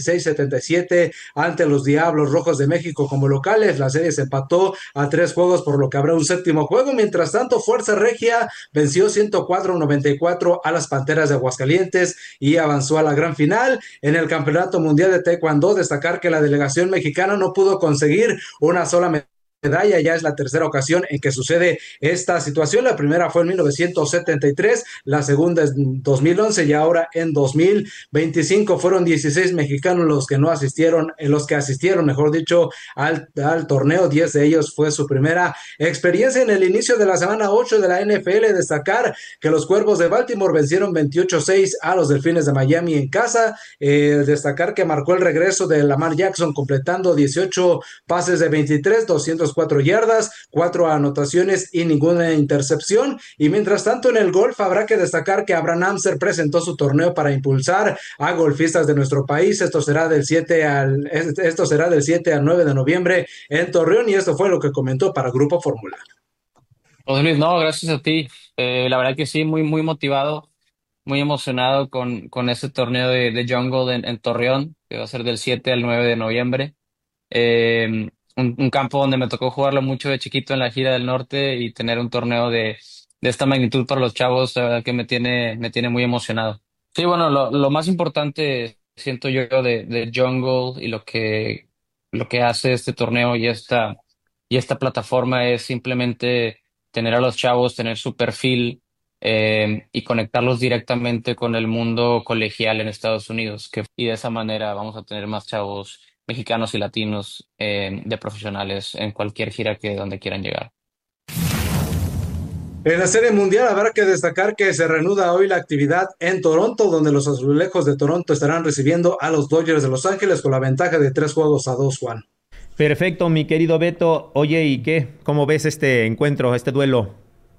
66-77 ante los Diablos Rojos de México como locales. La serie se empató a 3 juegos, por lo que habrá un séptimo juego. Mientras tanto, Fuerza Regia venció 104-94 a las Panteras de Aguascalientes y avanzó a la gran final. En el Campeonato Mundial de Taekwondo, destacar que la delegación mexicana no pudo conseguir una sola medalla. Ya es la tercera ocasión en que sucede esta situación. La primera fue en 1973, la segunda en 2011 y ahora en 2025. Fueron 16 mexicanos los que asistieron, mejor dicho, al torneo. 10 de ellos fue su primera experiencia. En el inicio de la semana 8 de la NFL, destacar que los Cuervos de Baltimore vencieron 28-6 a los Delfines de Miami en casa. Destacar que marcó el regreso de Lamar Jackson, completando 18 pases de 23, 204 yardas, 4 anotaciones y ninguna intercepción. Y mientras tanto, en el golf, habrá que destacar que Abraham Anser presentó su torneo para impulsar a golfistas de nuestro país. Esto será del 7 al 9 de noviembre en Torreón, y esto fue lo que comentó para Grupo Fórmula. José Luis, no, gracias a ti. La verdad que sí, muy, muy motivado, muy emocionado con este torneo de Jungle en Torreón, que va a ser del 7 al 9 de noviembre. Un campo donde me tocó jugarlo mucho de chiquito en la gira del norte, y tener un torneo de esta magnitud para los chavos, la verdad que me tiene muy emocionado. Sí, bueno, lo más importante siento yo de Jungle y lo que hace este torneo y esta plataforma es simplemente tener a los chavos, tener su perfil y conectarlos directamente con el mundo colegial en Estados Unidos, y de esa manera vamos a tener más chavos mexicanos y latinos de profesionales en cualquier gira donde quieran llegar. En la Serie Mundial habrá que destacar que se reanuda hoy la actividad en Toronto, donde los Azulejos de Toronto estarán recibiendo a los Dodgers de Los Ángeles con la ventaja de 3-2, Juan. Perfecto, mi querido Beto. Oye, ¿y qué? ¿Cómo ves este encuentro, este duelo?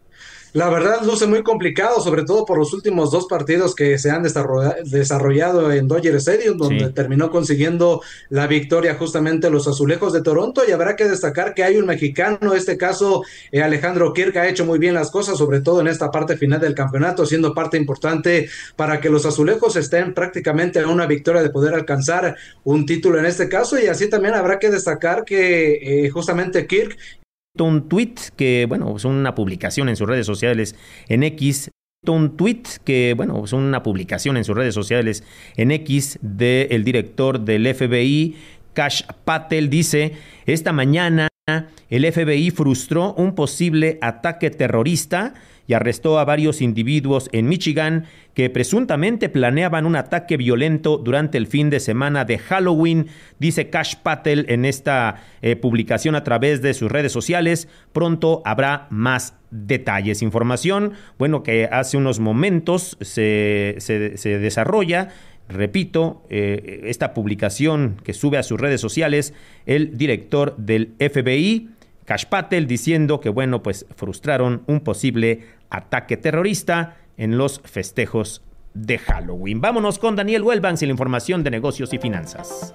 La verdad luce muy complicado, sobre todo por los últimos 2 partidos que se han desarrollado en Dodger Stadium, donde terminó consiguiendo la victoria justamente los Azulejos de Toronto, y habrá que destacar que hay un mexicano, en este caso Alejandro Kirk ha hecho muy bien las cosas, sobre todo en esta parte final del campeonato, siendo parte importante para que los Azulejos estén prácticamente a una victoria de poder alcanzar un título en este caso, y así también habrá que destacar que justamente Kirk un tweet que, bueno, es una publicación en sus redes sociales en X. Un tweet que, bueno, es una publicación en sus redes sociales en X del director del FBI, Kash Patel, dice: esta mañana el FBI frustró un posible ataque terrorista y arrestó a varios individuos en Michigan que presuntamente planeaban un ataque violento durante el fin de semana de Halloween, dice Kash Patel en esta publicación a través de sus redes sociales. Pronto habrá más detalles. Información, bueno, que hace unos momentos se desarrolla. Repito, esta publicación que sube a sus redes sociales el director del FBI, Kash Patel, diciendo que, bueno, pues frustraron un posible ataque terrorista en los festejos de Halloween. Vámonos con Daniel Wellbanks y la información de negocios y finanzas.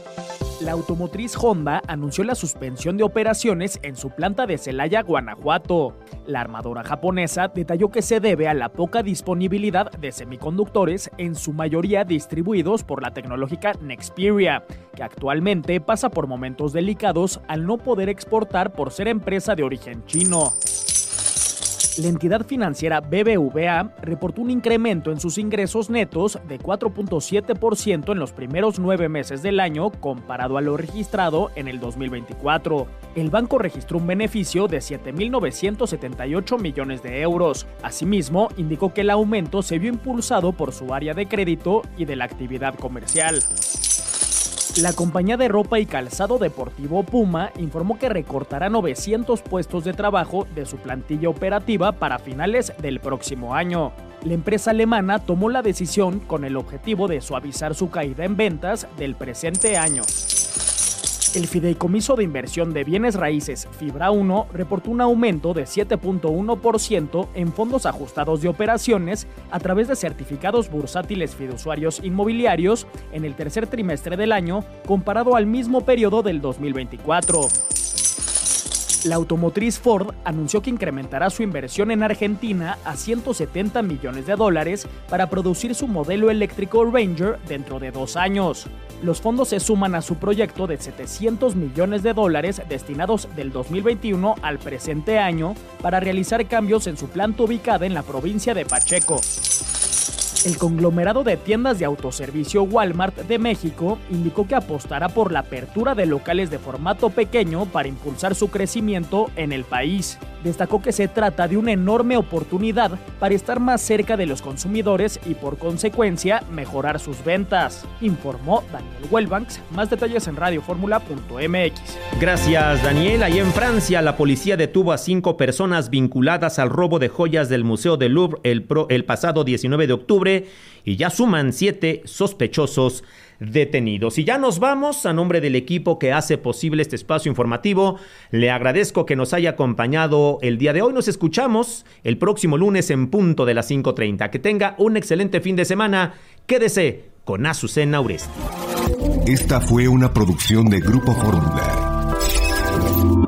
La automotriz Honda anunció la suspensión de operaciones en su planta de Celaya, Guanajuato. La armadora japonesa detalló que se debe a la poca disponibilidad de semiconductores, en su mayoría distribuidos por la tecnológica Nexperia, que actualmente pasa por momentos delicados al no poder exportar por ser empresa de origen chino. La entidad financiera BBVA reportó un incremento en sus ingresos netos de 4.7% en los primeros 9 meses del año comparado a lo registrado en el 2024. El banco registró un beneficio de 7.978 millones de euros. Asimismo, indicó que el aumento se vio impulsado por su área de crédito y de la actividad comercial. La compañía de ropa y calzado deportivo Puma informó que recortará 900 puestos de trabajo de su plantilla operativa para finales del próximo año. La empresa alemana tomó la decisión con el objetivo de suavizar su caída en ventas del presente año. El Fideicomiso de Inversión de Bienes Raíces Fibra 1 reportó un aumento de 7.1% en fondos ajustados de operaciones a través de certificados bursátiles fiduciarios inmobiliarios en el tercer trimestre del año comparado al mismo periodo del 2024. La automotriz Ford anunció que incrementará su inversión en Argentina a $170 millones para producir su modelo eléctrico Ranger dentro de 2 años. Los fondos se suman a su proyecto de $700 millones destinados del 2021 al presente año para realizar cambios en su planta ubicada en la provincia de Pacheco. El conglomerado de tiendas de autoservicio Walmart de México indicó que apostará por la apertura de locales de formato pequeño para impulsar su crecimiento en el país. Destacó que se trata de una enorme oportunidad para estar más cerca de los consumidores y por consecuencia mejorar sus ventas, informó Daniel Wellbanks. Más detalles en radioformula.mx. Gracias, Daniel. Ahí en Francia, la policía detuvo a 5 personas vinculadas al robo de joyas del Museo del Louvre el pasado 19 de octubre y ya suman 7 sospechosos detenidos. Y ya nos vamos. A nombre del equipo que hace posible este espacio informativo, le agradezco que nos haya acompañado el día de hoy. Nos escuchamos el próximo lunes en punto de las 5:30. Que tenga un excelente fin de semana. Quédese con Azucena Uresti. Esta fue una producción de Grupo Fórmula.